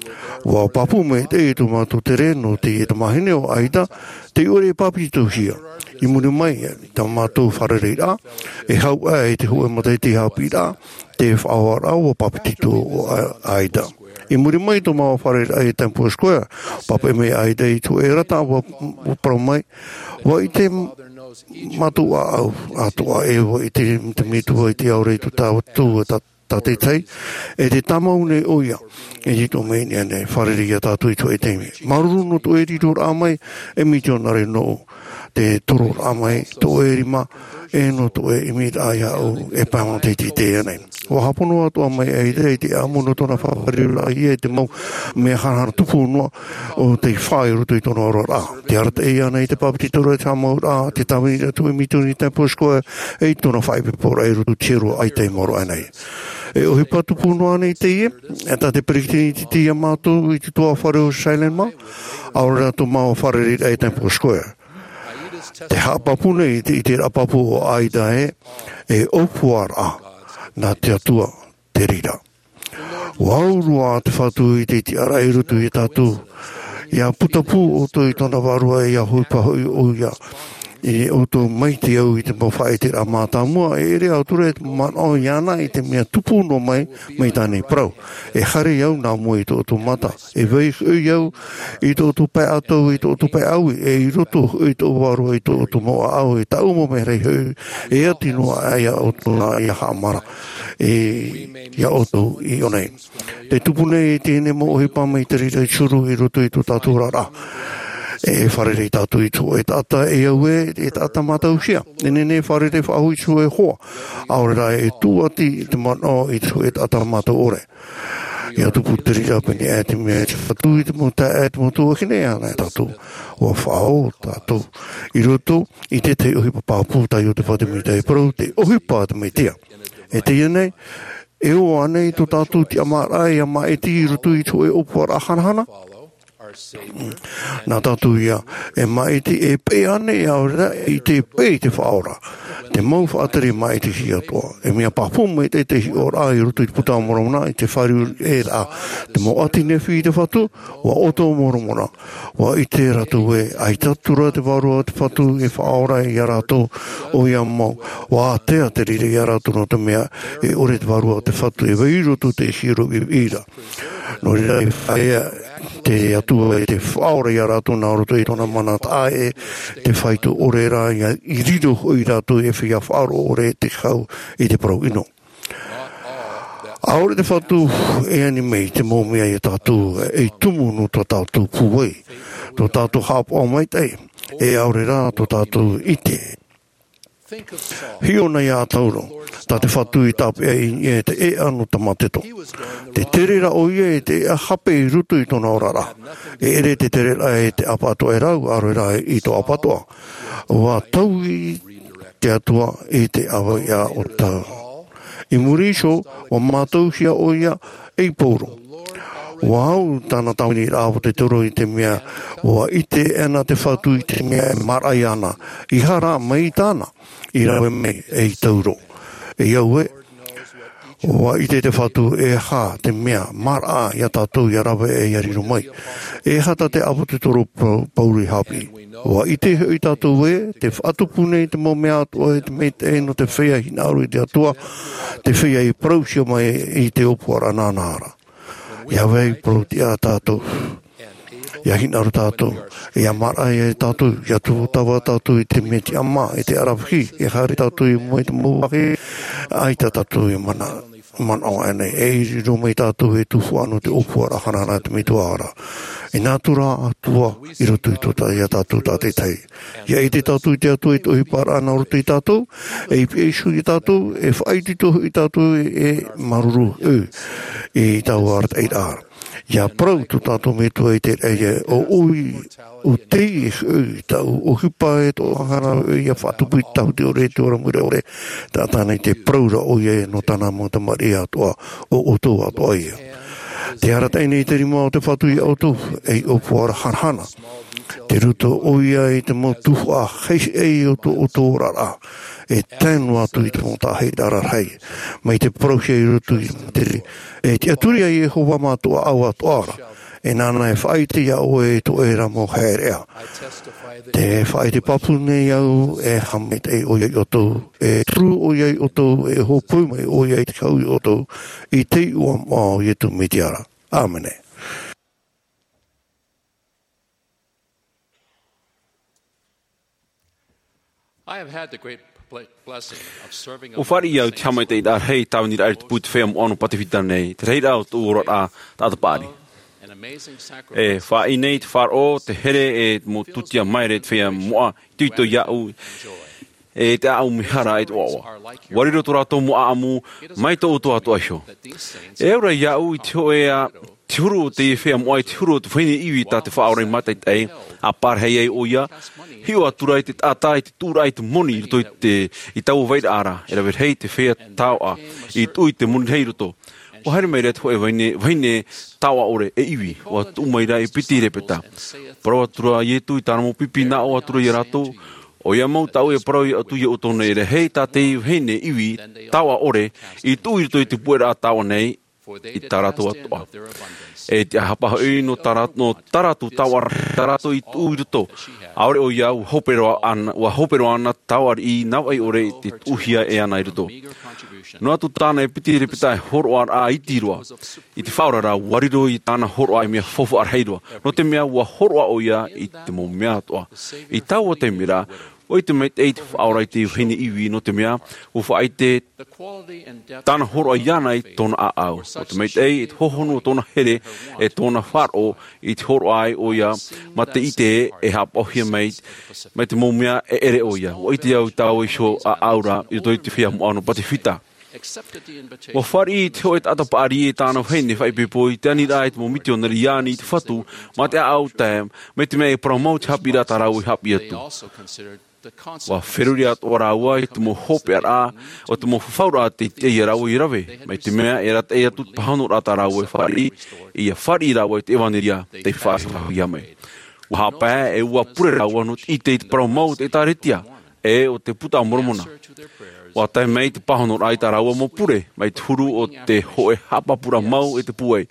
Speaker 10: Wa papu me te tu mātou te reno te e te mahine o aida, te ore papito hia. I mune mai, ta mātou wharereira, e hau e te hua matai te hapira, te whaawara o papitito o aida. I muri mai to mau wharereira e Temple Square, pape me aida i tu e rata wa parau mai, wa i te mātou a au, atua e wa i te mitua i te aure i tu tāua tūa te tei, e te tamau ne oia, e ni to mei ne wharereira tātou i tu e teimi. Maruru no to e riro amai, e mito nare no te toro amai, to e rima, e no to e imira aia o e pāma te te nei. Wa hapono atu amai e te amuno tona wharereira i e te mau me hanhara tupu noa o te whae rutu i tono ora rā. Te arata e ana i te papiti toro e te amau rā, te tawini tu e mito ni Temple Square, e i tona whaipepora e rutu tiro ai te moro anei. E ohi patu puno ane i te ie, e ta te perikitini ti tia mātou i te toa whare o Silent Ma, aura tu mao wharereira e Temple Square. Te hapapune i te rapapu o aida e opuara nā te atua te rira. Waurua te whatu i te ara e rutu i tātou. Ia putapu o to i tona warua e a huipahui o ia. I o tō maiti au i te mawhae te rā mātāmua, e ere au ture man o iana i te mea tupu no mai tānei prau. E hare au nā mua i tō mata. E vei hui au i tō pai atau i tō pai au e i roto i tō warua i tō moa au e tau mo me rei hui. E ati noa aia o tō nā ia haamara. E ia o tō i o nei. Te tupu nei i tēne mo ohi pāma i te rira i churu i roto i tō tātou rara. E wharere tātou i tō e tata e au e tata mātau sia. E nene wharere whahui tō e hoa. Aurera e tūati i te mana i tō e tata mātau ore. Ia tupu te rira pene e te mea te whatu i te mota e te motu akine ana e tātou. Ua whao tātou. I roto i te ohipa pāpūtai o te whatemita e parau te ohipa te meitea. E te ianei, e o anei tō tātou ti amarai ama e ti i roto i tō e opua rahanahana. Nā tātou ia e maiti e pei ane e aura i te pei te whaora. Te mau whaatari maiti hi atua. E mea papumu e te hi ora i rutu i te puta moromona i te whariu e rā. Te mo ati nefi i te whatu, wa oto moromona. Wa i te ratu e aitatura te warua te whatu e whaora i a rātou o ia mau. Wa atea te rire i a rātou no te mea e ore te warua te whatu e wei rutu te hiro i ira. No rira i whaea te atua e te whaora i a rātou nā roto i tona mana tae te whaitu ore rā i rido i rātou e whia whaaro ore te kau i te parau ino. Aore te whatu e ani mei te mōmea i tātou e tumu no tō tātou puwei. Tō tātou hāpo mai tei e aore rā tō tātou ite. Hiona ia tauro, tā te whatu i tāpe e te e anu tamateto. Te terera o ia e te hape i rutu i tona orara. E ere te terera e te apatoa e rau, arora i tō apatoa. Wa tau i te atua e te awa ia o tau. I murisho, wa mātou hia o ia e pōro. Wau, tāna tauni rāwo te toro i te mea, wa ite ena te whatu i te mea marai ana. I hara mai tāna, i rawe mei e i tauro. E iau e, wa ite te whatu e ha te mea mara i a tātou i a rawe e i ariro mai. E hata te apo te toro pauri hapi. Wa ite i tātou e, te whatupune i te mo mea atua e te mei te eno te whea hinauru i te atua, te whea i prausio mai i te opuara nānara. Ia wei proti a tātou. Ia hinaru tātou. Ia mara e tātou. Ia tuutawa tātou i te meti ama, i te arawhi. Ia hare tātou i mua i te mōwake. Aita tātou i mana o ane. E iri roma i tātou e tufu anu te opuara hanara te mituara. E nātura atua i rotu i tōta i a tātou tā te tei. Ia i te tātou i te atua i tohi para ana rotu i tātou. E i pēshu i tātou. E whaiti tohu i tātou e maruru e. E i tau arat e ara. Ia prau tu tātou me tua i te eie o ui o te i tau o hipa e tō hana i a whatupu i tau te ore te ora mure ore tā tāna i te praura o ie no tāna mo te mari atua o tō atua ia. Te arata nei te rima o te whatu i auto e o puara harhana. Te ruto o ia i te mo tuhu a heis e o tō rara. E tēnu atu i te mota hei dara hei. Mai te prohia i rutu i te e te aturia i e hoa mātua au atu ara. E nana e whai te iau e to e ramo herea. Te whai te papu nei au e hamet e oia i oto. E tru oia i oto e hopu mai oia i te kau i oto. I te ua mao i tu mitiara. Amene.
Speaker 6: O whari au te hamai te i dar hei tau ni rai te puti whea mo anu patifita nei. Te rei rau tu urot a tata pari. E wha i nei te whar o te here e mo tutia mai re te whea moa tuito iau e te au mihara e te wawa. Wariro tu rato mo aamu mai to uto atu aisho. E eura iau i te hoe a te huru o te whea moa i te huru o te whaine iwi ta te whaorei matai te a parhei ei o ia. Hio atura i te ata i te tūra i te moni i roto i tau vaira ara. E rawe hei te whea tau a i tui te moni hei roto. O haere mai rea te hoe vaine tawa ore e iwi. O atu mai rea e piti repeta. Parau atura i e tui tāna mo pipi na o atura i rato. O ia mau tau e parau i atu i o tōna e rea hei tā te vaine iwi tawa ore i tui roto i te puera a tawa nei i tarato atua. E te ahapaha ui no taratu tawar taratu i tui roto. Aore o ia ua hopero ana tawar i nawai ore i te uhia e ana i roto. No atu tāna e piti repita e horoa a itiroa. I te whaurara wariro i tāna horoa i mea fofo arheirua. No te mea ua horoa o ia i te mo mea toa. I tau o te mira, o i te meit e te whaura i te hene iwi no te mea, o wha i te tāna horoa i ana i tōna a au. O te meit e te hohonu o tōna here e tōna wharo i te horoa ai o ia, ma te ite e hapohia mai te mo mea e ere o ia. O i te au tau i sho a aura i toi te whia mo anu pati whita. Wa whari i te hoe tata paari e tāna whene whaipepo i te anira e te mo miti o nari iani i te whatu, ma te au tam, me te mea e paramau te hapi rata rau i hapi atu. Wa wheruri at o raua i te mo hope ara, o te mo whaura te te i rau i rawe, me te mea e rata e atu pahano rata rau e whari, i a whari rau e te ewaneria, te whaasa iame. Wa hapa e ua pure rau anu i te paramau te taretia, e o te puta moromona. Wa tai mei te pahano rai ta raua mo pure, mai te huru o te hoe hapa pura mau e te puei.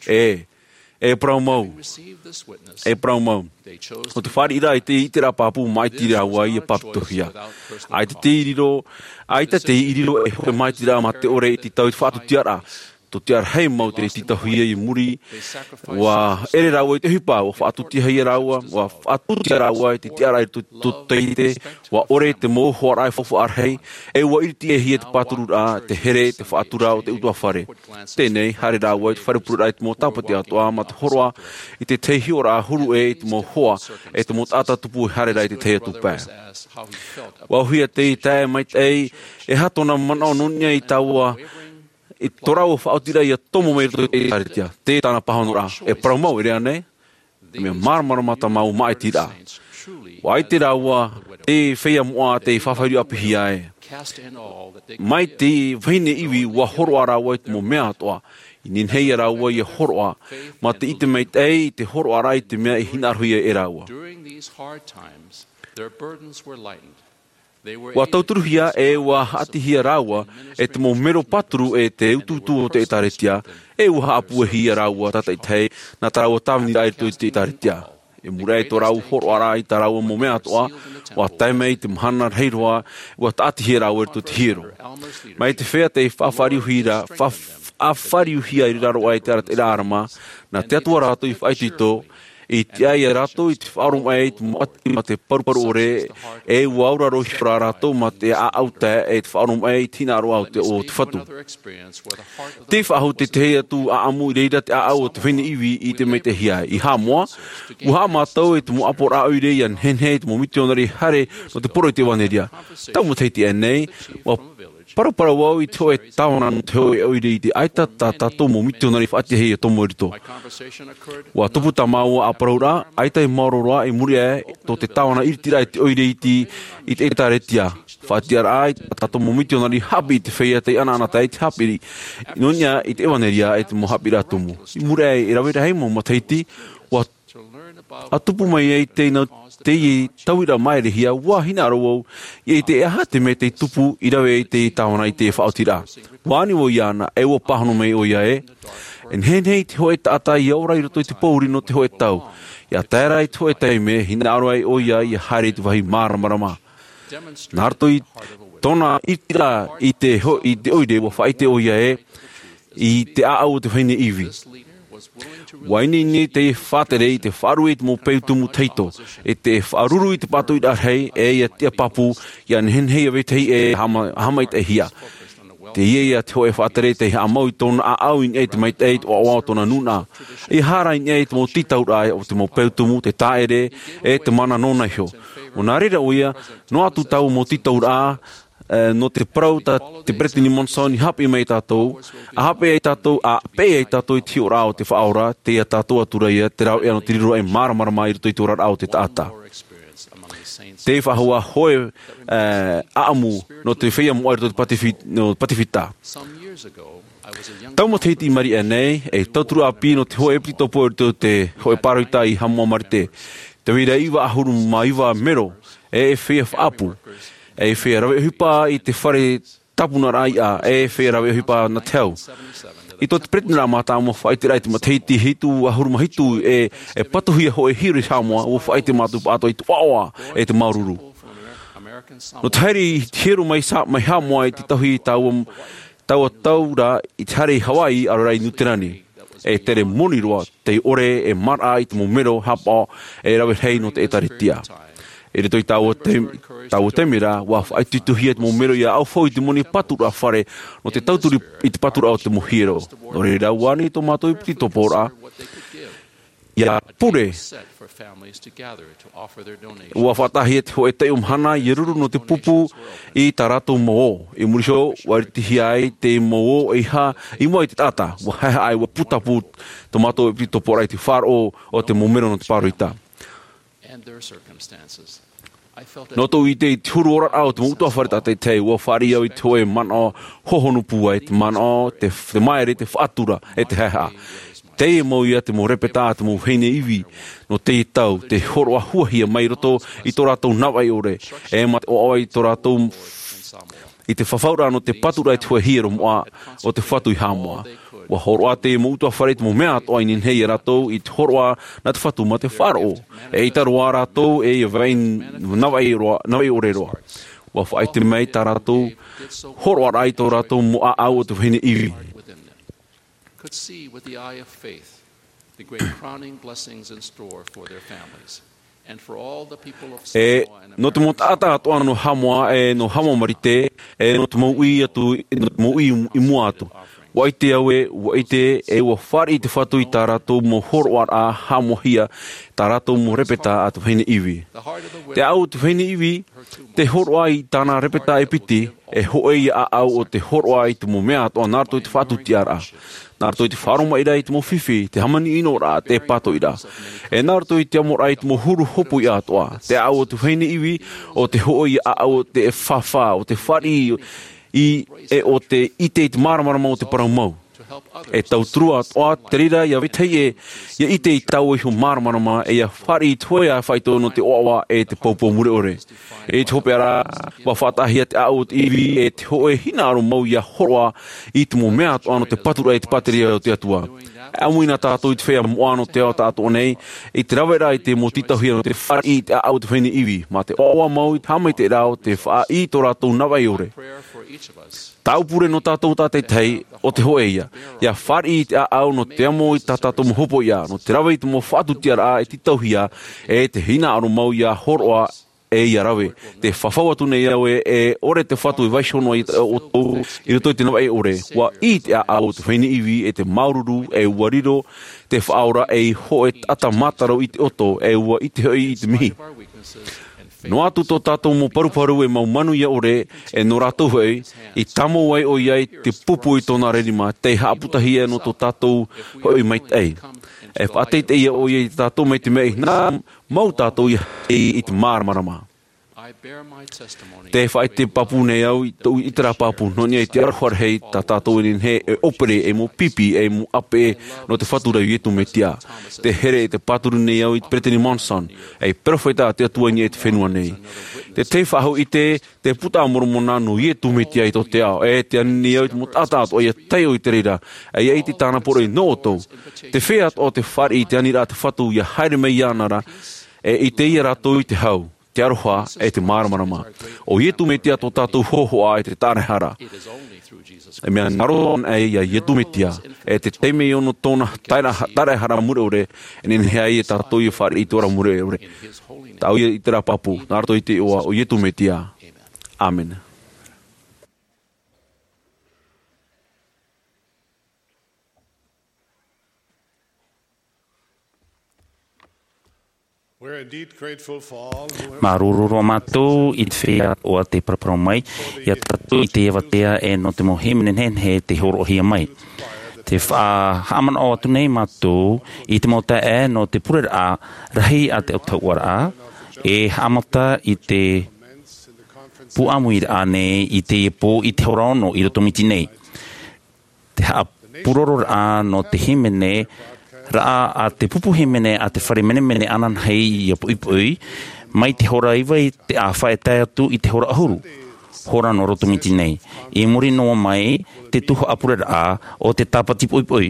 Speaker 6: E prau mau. E prau mau. O te whari ira i te itera papu mai tira aua i e paputohia. Ai te te iriro, ai te te iriro e hoe mai tira ma te ore i te tau i te whatu tiara. To te ar hei mau te titahuia i muri, wa ere raua i te hipa, wa whaatutia hei raua, wa whaatutia raua i te tiara i to teite, wa ore te mō hoarai fofu ar hei, e wa iriti e hia te paturu a, te here, te whaatura o te utua whare. Tēnei, hare raua i te whare puru ai te mō tapati atua, ma te horoa i te tehi ora huru e te mō hoa, e te mō tata tupu hare rai te tehi atu pē. Wa huia te i tae mai te e hatona mana o nunia i taua, i torau whaotira i a tomo mei roto e taretia. Te tāna pahanora. E parau mau i rea nei. Mea maramaramata mau mai tira. Wa ai te raua, te whea mua te whawhairu apihi ai. Mai te whaine iwi wa horoa raua i te mo mea toa. I ninhei a raua i a horoa. Ma te ite mei te te horoa rai te mea i hinaruia e raua. Wa tauturuhia e wa atihia raua e te mo mero paturu e te ututu o te etaretia e uha apu e hia raua tata i tei na taraua tawini rai to i te etaretia. E mura e to rau horo ara i taraua mo mea toa wa taimei te mhana reiroa wa ta atihia raua e to te hiro. Mai te whea te whawhariuhira whawhariuhia i raro ai te arat e rarama na te atua rato i whaitito i te ai rato i te wharum ai te mati ma te paruparu ore e waura rohi pra rato ma te aauta e te wharum ai tina aro au te o te whatu. Te whahu te te atu a amu i reira te aau o te whene iwi i te mei te hiai. I ha moa, uha mātou e te mo apor au i rei an henhe te mo mitionari hare no te poro i te waneria. Tau mo teiti e nei, wa parapara wau i toe tawana no te hoi au i rei te aita tātou mo mitionari whaatia hei e tomo rito. Wa tupu ta maua a paraura, aita i mauroroa i muri e to te tawana iritira i te oi rei i te etaretia. Whaatia rai, tātou mo mitionari hapi i te whea te ana tai te hapiri. Inonia i te ewaneria e te mo hapi ratomu. I muri e rawera hei mo mataiti, wa A tupu mai ei te nau te i tauira mai rehia, wa hina aro i te aha te me te tupu i rawe i te tawana i te whaotira. Wani o iana, e o pahano mei o ia e. En henei te hoe tata i aura i roto i te pouri no te hoe tau. Ia tēra i te hoe tei me, hina aro ai o ia i haere te wahi māramarama. Nārto i tona i tira i te oire wa whaite o ia e, i te aau te whaine iwi. Waini ni te whātere i te wharu i te mō peutumu teito, e te wharuru i te pato i arhei, e ia tia papu, ia nhenhei a vetei e hama i te hia. Te ia te hoe whātere te hea mau i tōna a au in e te mai teit o awa tōna nuna. I hara in e te mō titaurai o te mō peutumu, te taere, e te mana nona hio. O nā rera o ia, no atu tau mō titaurai, no te parau te Brittany Monson i hapi mai tātou, a hapi ai tātou, a pei ai tātou i tio rao te whaora, te ia tātou atura ia, te rao ea no te riro e māramarama i rito i tōra rao te tāta. Te whahua hoe aamu no te whia mo airo te patifita. Tau mo teiti i mari e nei, e tauturu api no te hoe epitopo i te hoe paroita i hamua marite. Te wira iwa ahuru ma iwa mero, e whia whaapu. E whia rawe hupa i te whare tapuna rai a, e whia rawe hupa na teo. I tō te pretina mata mo whaite rai te mateiti hitu ahuru mahitu e patuhia hoe hiri Samoa o whaite matu pato i te wawa e te maururu. No te haere hero mai Samoa i te tahi taura i te haere Hawaii ararai Nutirani. E tere moniroa te ore e mara i te momero hapa e rawe hei no te etaritia. E reto i tau te mera, wa whaitutuhia te momero ia au fau i te moni patura whare no te tauturi i te patura o te mohiro. No re rau wani tō mātou i piti topora. Ia pure. Ua whatahi e te hoe te umhana i ruru no te pupu i tā rātou moo. I murisho, waritihi ai te moo e ha i mua i te tata. Wa haha ai wa putapu tō mātou i piti topora i te wharo o te momero no te paruita. No tō i te turu ora au te mūtua wharita te te ua whari au i te hoe mana hohonu pua e te mana te maere te whaatura e te haha. Te e mau ia te mō repeta te mō heine iwi no te i tau te horoa huahia mai roto i tō rātou nawai ore e mate o awai tō rātou i te whawhaura no te patura i te hua hiero moa o te whatu i hamoa. Wa horoa te mūtua whare te mō mea atoa i ninhei rātou i te horoa na te whatu ma te wharo. E i taroa rātou e i vain nawai ore roa. Wa whaite mai tā rātou horoa rai tō rātou mo a au o te whene iwi.
Speaker 9: Could see with the eye of faith the great crowning blessings in store for their families and for all the people of Samoa and
Speaker 6: no te mo tata atoa no Hamoa e no Hamo marite e no te mo ui atu no te mo ui I mua atu wa ite aue wa ite e wa whari te whatu I tā rātou mo horoa a Hamo hia tā rātou mo repeta atu whene iwi te au te whene iwi te horoa I tāna repeta e piti e hoe I a au o te horoa I te mo mea atoa nārto I te whatu tiara nārto I te wharoma ira I te mo whiwhi, te hamani ino rā, te pato ira. E nārto I te amora I te mo huru hopu I atoa, te au o te whaine iwi, o te hoi a au te e whawha, o te whari I o te ite I te māramarama o te paraumau. E tau trua atoa, te rira, ia vitei ia ite I tau I ho māramarama, e ia whari I toi a whaito no te oawa e te paupo mure ore. E te hope ara, wa whatahia te au te iwi, e te hoe hina aro mau ia horoa I te mo mea atoa no te patura e te pateria o te atua. Amuina tātou I te whea moano te ao tātou nei, I te rawera I te mo titauhia no te whari I te au te whaine iwi, ma te oawa mau I te hamai te rao te wha I tō rātou nawai ore. Taupure no tātou tātei tei o te hoe ia. Ia whari I te au no te amo I tātou mo hopo ia, no te rawe I te mo whātutia rā e titauhia e te hina aro mau ia horoa e ia rawe. Te whawhawatu nei aue e ore te whatu I waishono I roto I te nawa e ore. Wa I te au te whaine iwi e te maururu e wariro te whaora e ho e ata mataro I te oto e ua I te hoi I te mihi. No atu tō tātou mo paruparu e mau manu ia ore e no rātou hei I tamo wai o iai te pupu I tōna rerima te haaputahi e no tō tātou hoi mai tei. E whaatei te ia o iai tātou mai te mei nā mau tātou I te māramarama. Te whai te papu nei au, i tera papu, no nia i te arwhar hei, ta tātou in he e opere, e mo pipi, e mo ape, no te whatura i etu me tia. Te here e te paturu nei au i te preteni monson, e perfeita te atua nia i te whenua nei. Te te whahau i te puta moromona no i etu me tia i to te ao, e te anini au i te mo tātātu, o i a teio i te reira, e i te tāna poro i no otou. Te wheat o te whare i te anira te whatu i a haere mei ianara, e i te ia rato i te hau. Te aroha e te māramarama. O ietu me tia tō tātou hohoa e te tānehara. E mea naroan e ia ietu me tia. E te teime i ono tōna tarehara mureure. E nene hea i e tātou i whare i tōra mureure. Tau i te rapapu. Nārato i te oa o ietu me tia. Amen.
Speaker 2: Marururo mātou i te whea o te parapara mai, ia tatu i te ewatea e no te mohemenen hen he te horohia mai. Te whaaman o atu nei mātou i te mota e no te purera rahi a te otauara e hamata i te puamuira nei i te epo i te horono i rotomiti nei. Te hapurorora no te himene raa a te pupuhimene a te whare menemene anan hei i a puipui, mai te hora iwa i te a whaetai atu i te hora ahuru. Hora no rotomiti nei. I muri noa mai te tuho apurera a o te tapati puipui.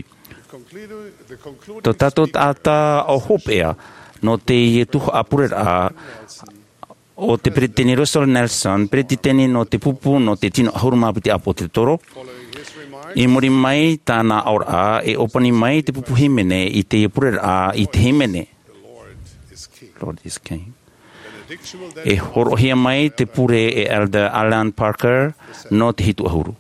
Speaker 2: Tō tātou tāta o hopea no te tuho apurera a o te Preteni Russell Nelson, Pretiteni no te pupu no te tino ahuru maputi apo te toro. I muri mai tāna aura e opani mai te pupu himene i te purera i te himene. Lord is King. E horohia mai te pure e Elder Alan Parker no te hitu ahuru.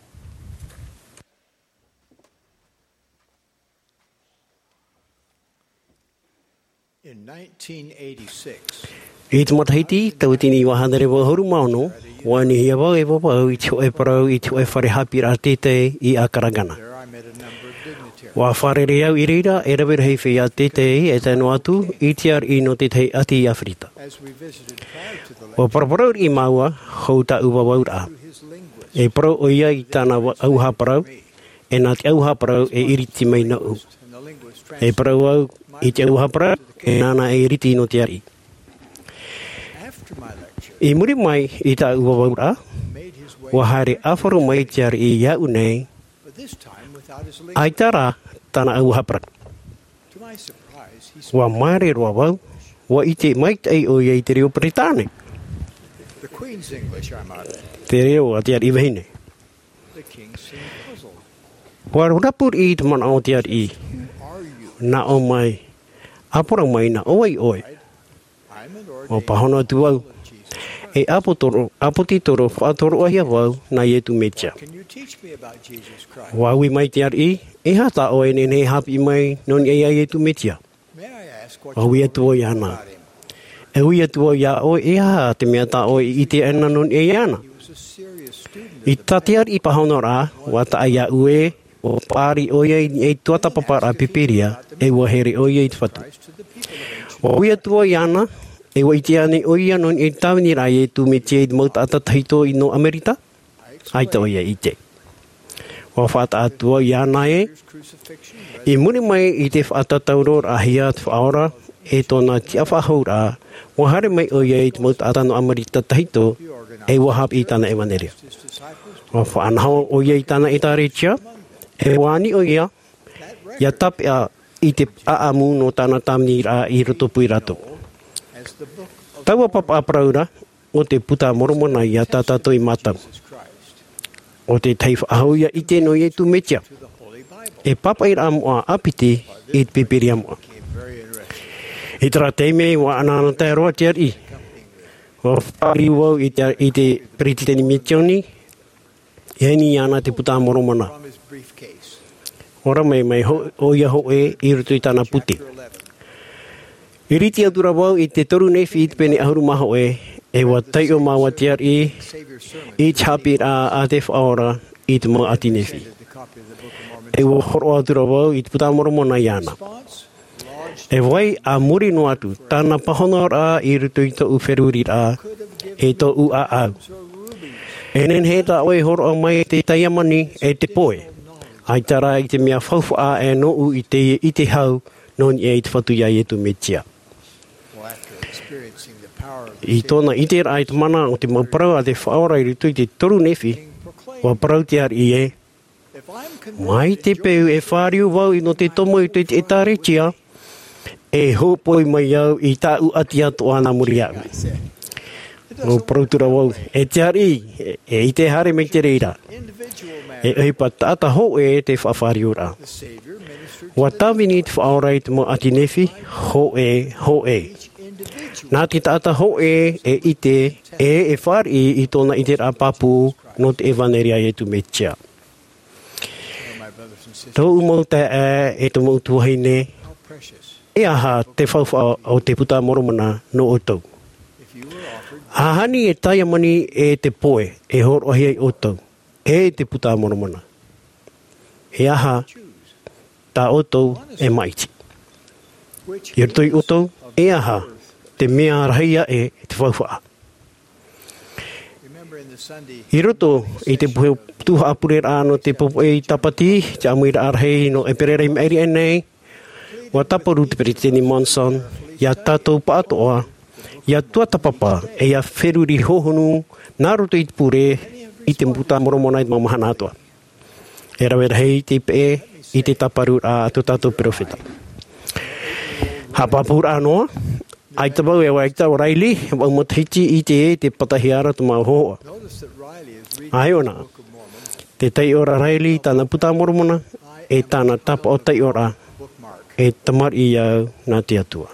Speaker 11: I te matahiti, tau tini i wahandere wa ahuru maono, wani hia wau e wapau i te oe parau i te oe whare hapi rā tētei i a karangana. Wa whare reau i reira e rawera hei whea tētei e tēnu atu i tiar i no te tei ati i Awherika. Wa paraparau i maua hou ta uwa waura. E parau o ia i tāna auha parau e nā te auha parau e iriti mai na u. E parau au i te auha parau e nāna e iriti no te ari. I muri mai i tā ua waura, wa haere awharo mai tiar i iau nei, ai tara tāna au hapara. Wa maare roa wau, wa i te maitai o iei te reo Britāne. Te reo a tiar i wahine. Wa rapur i te mana o tiar i, na o mai, apora mai na oai oe. O pahona tu wau. E apoti toro whaatoro ahia wau na ietu metia. Waui mai te ari, e hata o e nene hapi mai non e ietu metia. Waui atu o iana. E hui atu o ia o e ha te mea ta o i te ena non e iana. I tatiar i pahonora, wata aia ue, o pari o ia e tuata papara pipiria, e wahere o ia i te whatu. Waui atu o iana, e wa iti ane o ia non e tawini rai e tu me tia i mauta atatahito i no Amerita? Aita o ia i te. Wa whaata atua i ana e. I muni mai i te whaatatauror a hia te whaora e tōna tia whahaura wa hare mai o ia i te mauta atano Amerita tahito e wahap i tana e maneria. Wa whaanahau o ia i tana e taretia e wani o ia ia tape a i te aamu no tana tamni ra i rotopui rato. Taua papa apraura o te puta moromona i a tātātou i mātau. O te teiwha ahauia i te no i tu metia. E papa i rā mua apiti i te pipiria mua. I tera teime wa anana tai roa te ari. Wa whari wau i te Pretiteni Metioni. E ni ana te puta moromona. Ora mai o ia ho e i rutu i tāna puti. I riti atura wau i te toru nei whit pene ahuru maho e wa tai o mawa tiar i chapi a te whaora i te mga ati nefi. E wa horo atura wau i te puta moromona i ana. E wai a muri no atu, tāna pahono rā I rutu I tō uwheruri rā, e tō ua au. E nen he tā oe horo au mai te taiamani e te poe. Ai tara I te mea whauwha e no u I te hau, non e I te whatu iai e tu metia. I tōna I te rā I te mana o te mauparau a te whaora I rutu I te toru nefi, wa parau te ar I e. Mai te peu e whāriu wau I no te tomo I te tāretia, e hōpoi mai au I tā u ati atu ana muri au. No parautura wau, e te ar I te hare mei te reira. E eipa tāta ho e te whawhāriu rā. Wa tāwini te whaora I te mo ati nefi, ho e. Nā te tāta ho e ite e whāri I tōna I te rā papu no te evaneria e tu metia. Tō umau te e te mau tuhaine, e aha te whauwha o te puta moromana no o tau. Ahani e taiamani e te poe, e horohi ai o tau, e te puta moromana. E aha, tā o tau e maiti. I rutoi o tau, e aha, te mea rahia e te whauwha. I roto I te puhe tuha apure rā no te popo e tapati, te amuira arhei no e pererei meiri e nei, wa taparu te periteni Monson, ia tātou paatoa, ia tuatapapa e ia wheruri hohonu, nā roto I te pure, I te mputa moromona I te mamahana atua. E rawera hei te pe I te taparu rā atu tātou profeta. Hapapura anoa, ai te bau e wai tau Riley, wau matahiti I te patahiara tu mau hoa. Ai ona, te tei ora Riley, tāna puta moromona, e tāna tapa o tei ora, e tamar I au nā te atua.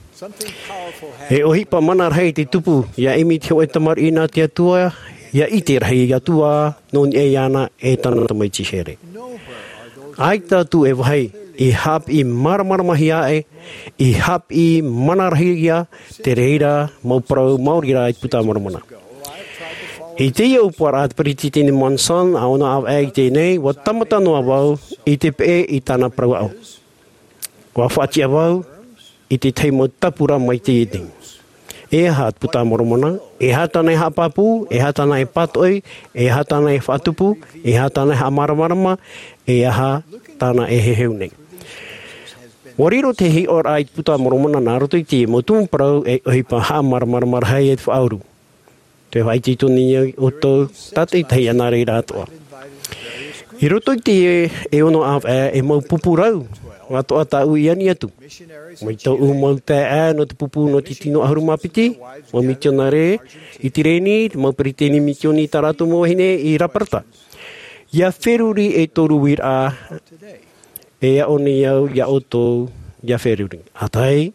Speaker 11: E ohipa mana rhei te tupu, ia emi te ho e tamar I nā te atua, ia I te rhei atua, non e iana e tāna tamai tihere. Ai tātu e wahai, I hap I maramaramahi ae, I hap I manarahia te reira mauparau maurira I puta moromona. I te iau puara te pariti tēne Monson, a ona au e tēnei, wa tamata noa wau I te pe I tāna parau au. Wa whaatia wau I te teimo tapura mai te eting. E ha puta moromona, e ha tāna e hapapu, e ha tāna e patoi, e ha tāna e whatupu, e ha tāna e ha maramarama, e ha tāna e heheu nei. Wariro te hi ora I puta moromona nā roto I te mo tūmparau e ohipa ha maramaramara hei e te whauru. Te whai te toni o tō tatei tei ana rei rātoa. I roto I te e ono av e mau pupurau, watoa tā ui ani atu. Mai tau mau te no te pupu no te tino ahurumapiti, mo mitiona re, I te reni, mau periteni mitioni tā rātu mohine I raparata. Ia wheruri e toru wira e a one iau, ia o tō, ia wheruri. Atai,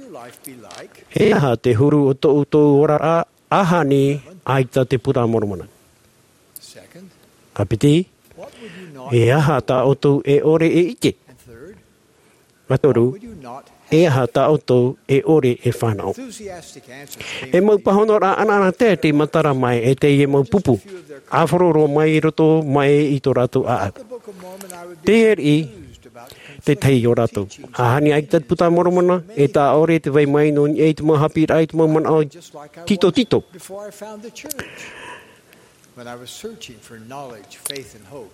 Speaker 11: e aha te huru o tō ora a ahani aita te puta moromona. Kapiti, e aha tā o tō e ore e ike. Watoru, e aha tā o tō e ore e whanau. E mau pahonora anana te matara mai e te e mau pupu. Awharoro mai roto mai I tō rātou a au. Te eri, te tei o rātou. Ahani ai te puta moromona, e tā ore te wei mai no e te mau hapi rai te mau mana au tito.
Speaker 7: When I was searching for knowledge, faith and hope.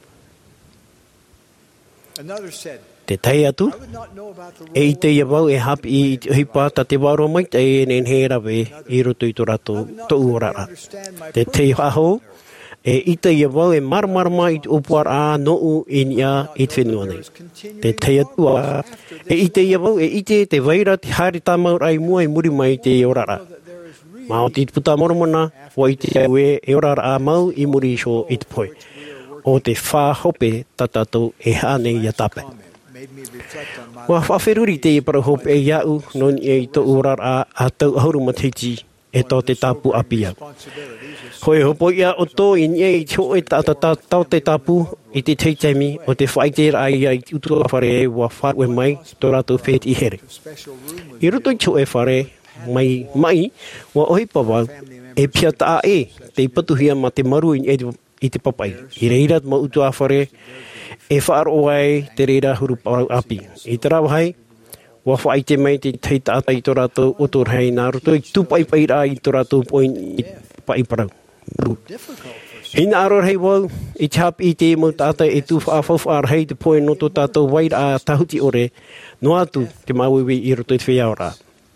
Speaker 7: Another said,
Speaker 11: te tei atu, e I te ia wau e hapi I te hipa ta te waro mai te e nen he rawe I roto I tō rātou tō uorara. Te tei haho, e I te ia wau e maramarama I te opuara a no I nia I te whenua nei. Te tei atua, e I te ia wau e I te waira te haere tāmau rai mua I muri mai te orara. Mā o te puta moromona, wa I te au e orara a mau I muri so I te poe. O te whā hope tatatou e hane I a tape. Wa whawheruri te I parahope e iau non e I tō orara a tau ahuru matiti e tō te tapu apia. Hoi hopo ia o tō I nye I tō e tau te tapu I te teitemi o te whaitera ai ai utua whare e wa whaue mai tō rātou whet I here. I roto I tō e whare mai wa ohipa wau e pia tā e te patuhia ma te maru I te papai. I reirat ma utua whare e whaaro ai te reira huru parau api. I te rawahai, Wa whai te mai te tei tātai tō rātou o tō rei nā roto I tūpai pai rā I tō rātou poin I pai parau. Hina aro rei wau I chap I te mau tātai e tū whaafau ar hei te poin no tō tātou wai rā tahuti ore no atu te mauiwi I roto I te whiau rā.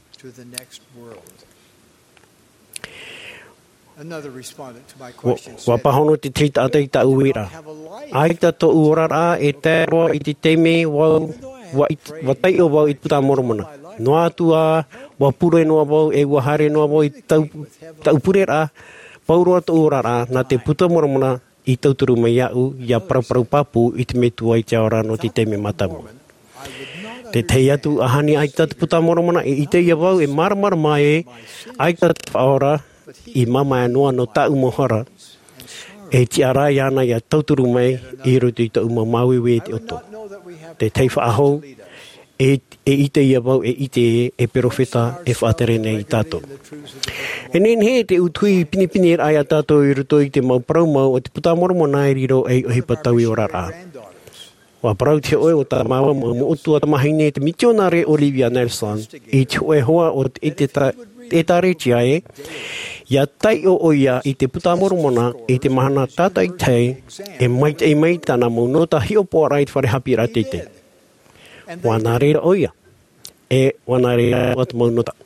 Speaker 11: Wa pahono te tei tātai ta uira. Ai ta tō ura rā e te roa I te teime wau wa tai o wau I puta moromona. No atu a wa pure noa wau e wahare noa wau I tau pure rā. Pauroa tō ura rā na te puta moromona I tauturu mai au ia parau papu I te metua I te ora no te teime matamu. Te tei atu ahani ai ta te puta moromona I te ia wau e maramara mai ai ta te whaora I mama e noa no tau mohara e ti ara iana ia tauturu mai I roto I tau mauiwe te oto. Te tei whaahou e ite ia wau e ite e perofeta e whaaterene I tātou. E nen he te utui pinipini ai a tātou I roto I te mau parau mau o te puta moromona I riro e ohi patau I ora rā. Wa parau te oe o tā maua mo otua tamahine te misionare Olivia Nelson I te oe hoa o te tare tia e ia tai o oia I te puta moromona I te mahana tātai tei e mai tāna mo nota hiopo rai te wharehapi rā te. Wana reira oia e wana reira o te mau nota.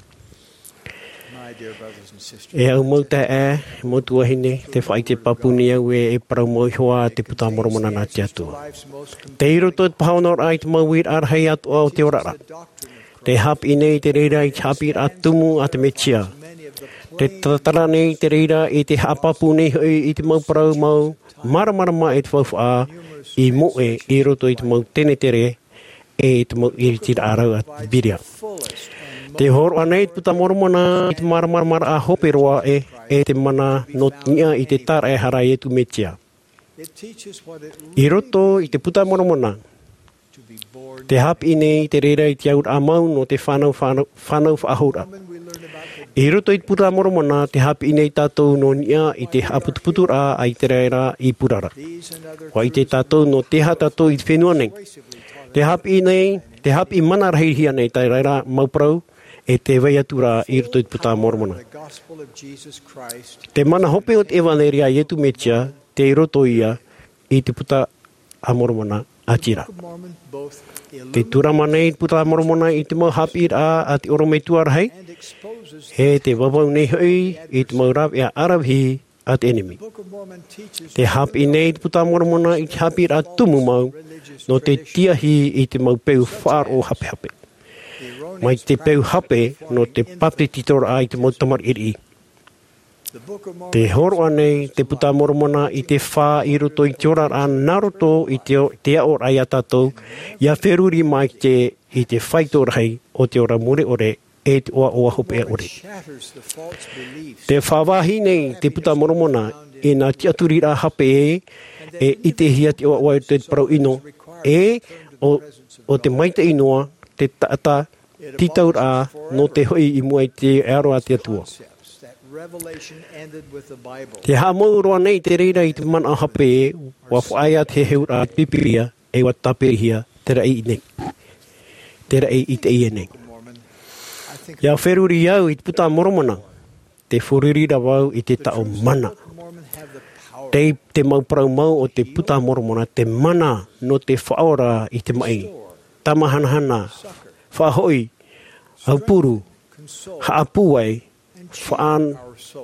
Speaker 11: E au mau te mo tuahine te whai te papuni au e parau mo hoa te puta moromona nā te atua. Te iroto te pahaonor ai te mau wir arhei atu o te orara. Te hapi nei te reira I te hapi rā tumu a te metia. Te tatara nei te reira I te hapapu nei I te mau parau mau maramara e te whauwha I moe I roto I te mau tene tere e te mau iritira arau a biria. Te horo anei te puta moromona I te maramara a hope roa e te mana notia I te tara e harai e tu metia. I roto I te puta moromona te hapi nei te reira I te aur a mau no te whanau whaahura. I roto I te puta moromona te hapi nei tātou no nia I te haputuputu rā ai te reira I purara. Wa I te tātou no te ha tātou I te whenua nei. Te hapi nei, te hapi mana rahihia nei tai reira mauparau e te veiatura I roto I te puta moromona. Te mana hope o te evangelia I etu metia te I roto ia I te puta a moromona a tira. Te turama nei puta moromona I te mau hapi rā a te oro mei tuarahei. He te wawau nei hui I te mau rap ea arawhi a te enemy. Te hapi nei puta moromona I te hapi rā tumu mau no te tiahi I te mau peu whāro hape hape. Mai te peu hape no te pape titora ai te mau tamar iri. Te horo anei te puta moromona I te whā I roto I te ora rā naroto I te aor ai a tātou ia wheruri mai I te whaitorahei o te ora mure ore e te oa hope e ore. Te whawahi nei te puta moromona e nā te aturi rā hape e I te hia te oa te parau ino o te maita inoa te taata titau rā no te hoi I mua I te aroa te atua. Te hamau roa nei te reira I te mana hape wa whaia te heu rā pipiria e wa tapirihia te rai nei. Te rai I te ia nei. Ia wheruri au I te puta moromona te whururira wau I te tao mana. Te mauparau mau o te puta moromona te mana no te whaora I te mai. Tamahanahana, whahoi, haupuru, haapuai, whaan.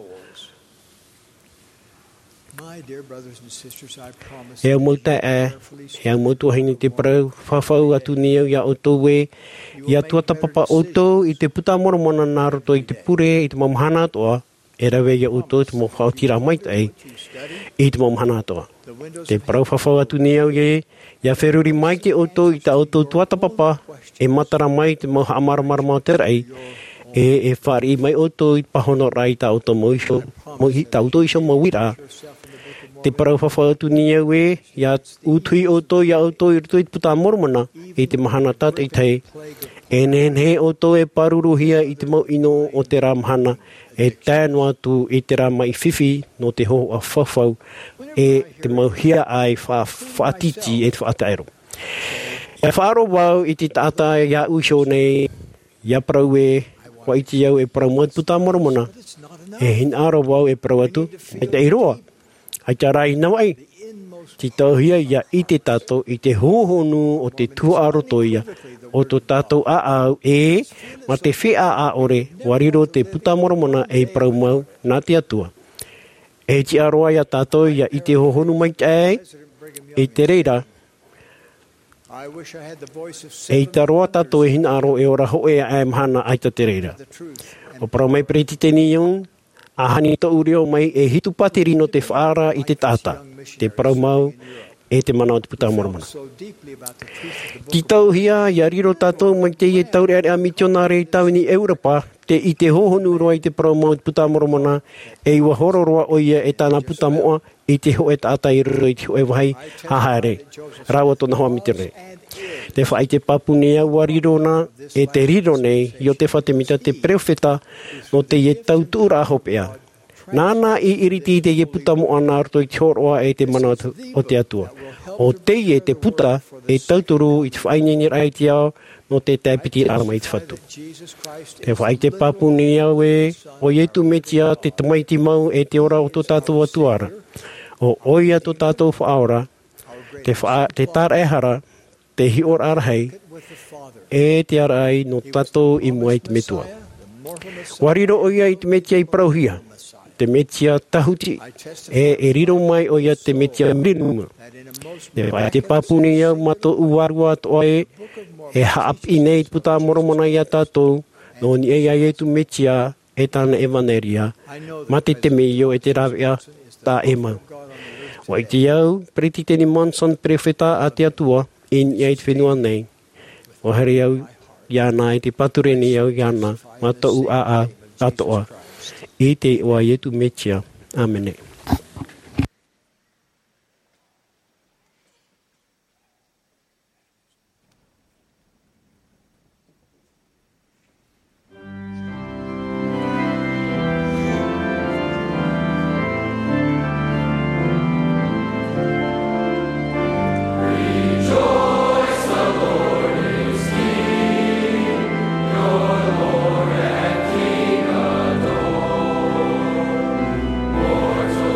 Speaker 11: He au mauta he au mautua haini te parau, whawhau atu ni au ia otou ia tuatapapa otou I te puta moromona nā roto I te pure I te mamahana atoa, e rawe ia otou te mau whaotira maitai I te mamahana atoa. Te parau whawhau atu ni au ia wheruri mai te otou I te otou tuatapapa, e matara mai te mau haamarama mau te rai, e whari mai otou I pahono rai ta otou moisho, ta otou iso mawira. Te parau whawhau atu ni au ia utui otou ia otou I roto I te puta moromona I te mahana tātai tei. E nen he otou e paruruhia I te mau ino o te rā mahana e tēnu atu I te rā mai whiwhi no te ho a whawhau e te mau hia ai whaatiti e te whaataero. E whaaro wau i te tata ia uso nei, ia prau e, wa i te au e prau moat puta moromona. E hin aro wau e prau atu, e te iroa. Ai te rai nawai. Ti tauhia ia i te tato, i te hohonu o te tuaro toia, o to tato a au e, ma te whea a ore, wariro te puta moromona e prau mau, nā te atua. E ti aroa ia tato ia i te hohonu mai te e te reira. E te aroa tato e hin aro e ora ho e a mhana ai te reira. O prau mai preti teni iong, a hani to ureo mai e hitu patiri no te whaara i te tata, te prau mau e te mana o te puta moromona. Ki tau hia, ia riro tātou mai te e taure are a misionare i tau ni Europa, te i te hohonu roa i te prau mau te puta moromona, e iwa hororoa o ia e tāna puta moa, i te ho e tātai riro i te ho e wahai, hahaere, rawa tona hoa mi te re. Te whai te papune au wariro na, e te riro nei, i o te whatemita te preofeta, no te e tautura hopea. Nāna i iriti te e puta mo ana arto i te horoa e te mana o te atua. O te e te puta e tauturu i te whaineni rai te ao no te taipiti arama i te whatu. Te whai te papuni au e o ietu metia te tamaiti mau e te ora o tō tātou atuara. O oia tō tātou whaora, te tāra ehara, te hior arahei, e te arai no tātou i mua i te metua. Wariro oia i te metia i prauhia. Te metia tahuti, e riro mai o ia te metia mirinunga. Te papuni ia mato uwarua toa e haap i nei puta moromona ia tātou, no ni e ai tu metia e tāna evaneria, mate te meio e te rawea tā e mau. Wai te iau, preti teni Monson prefeta a te atua, in ia i te whenua nei. O here iau, iana e te patureni iau iana, mato u a tatoa. E te oa ietu metia. Amene.
Speaker 12: Lord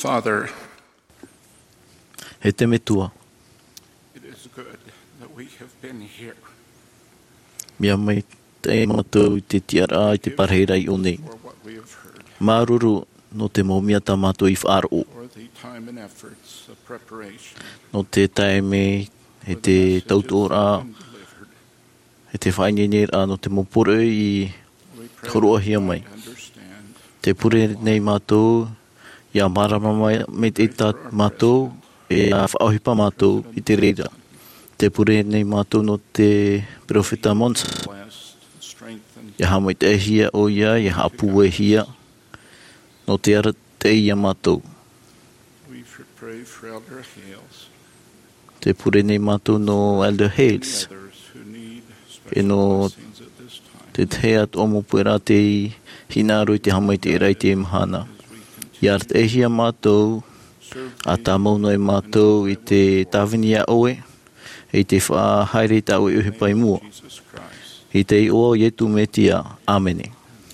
Speaker 12: Father,
Speaker 8: He te metua.
Speaker 12: it is good that we have been here
Speaker 8: Mia mai te mātou I te tiara I te parhera I o nei.
Speaker 12: for what we have heard,
Speaker 8: Māruru no te mōmia tā mātou I whaaro.
Speaker 12: for the time and efforts of preparation,
Speaker 8: No te taime he te tautora, he te whainenera no te mopore I horoa hia mai. Te pure nei mātou, ia marama me te tā mātou, e a whaohipa mātou I te reira. Te pure nei mātou no te profeta Monsa. Ia hamoi te hia o ia, ia hapu e hia, no te ara te ia mātou.
Speaker 12: we should pray for Elder Hales
Speaker 8: Te pure nei mātou no Elder Hales.
Speaker 12: and others who need
Speaker 8: E
Speaker 12: special
Speaker 8: no
Speaker 12: blessings at this time.
Speaker 8: te thea tomo puera te hinaro I te hamai te rai te imahana. Ia te ehia mātou, a tā mauno e mātou I te tāwini a oe, I te wha haere tau E uhe pai mua. I te I o Ietu me tia. Āmene.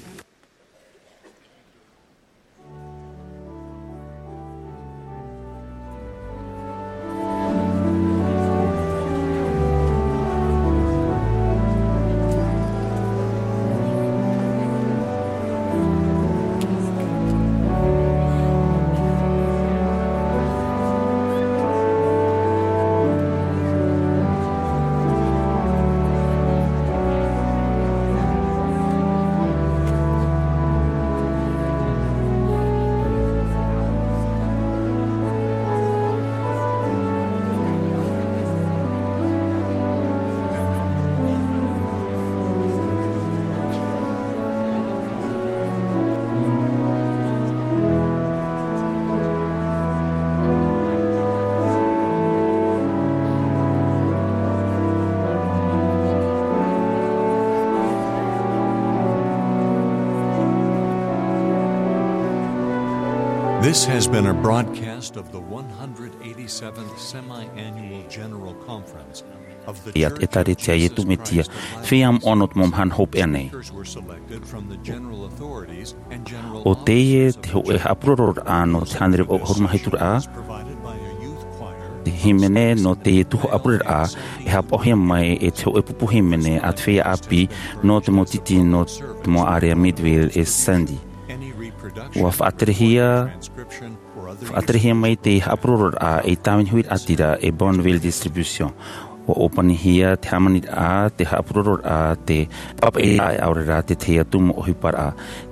Speaker 1: This has been a broadcast of the 187th Semi-Annual General Conference of the
Speaker 2: Iat
Speaker 1: Church
Speaker 2: etari
Speaker 1: of
Speaker 2: tia
Speaker 1: Jesus
Speaker 2: yetu metia.
Speaker 1: Christ of
Speaker 2: Fiam
Speaker 1: Latter-day
Speaker 2: onot mom han hope ene.
Speaker 1: Speakers were selected from the general authorities and general
Speaker 2: O teie
Speaker 1: officers
Speaker 2: te
Speaker 1: of
Speaker 2: ho e aproror ano te hanre o horma hitur a. Te himene no te tuho apror a e hap ohia mai e te ho e pupu himene at fea api no te motiti no te mo area Midville e Sandy. Ua whaaterehia mai te aproror a e tawin huit atira e Bonneville Distribution. O opanihia te hamanit a te aproror a te papa e aurera te te atumo o hipar a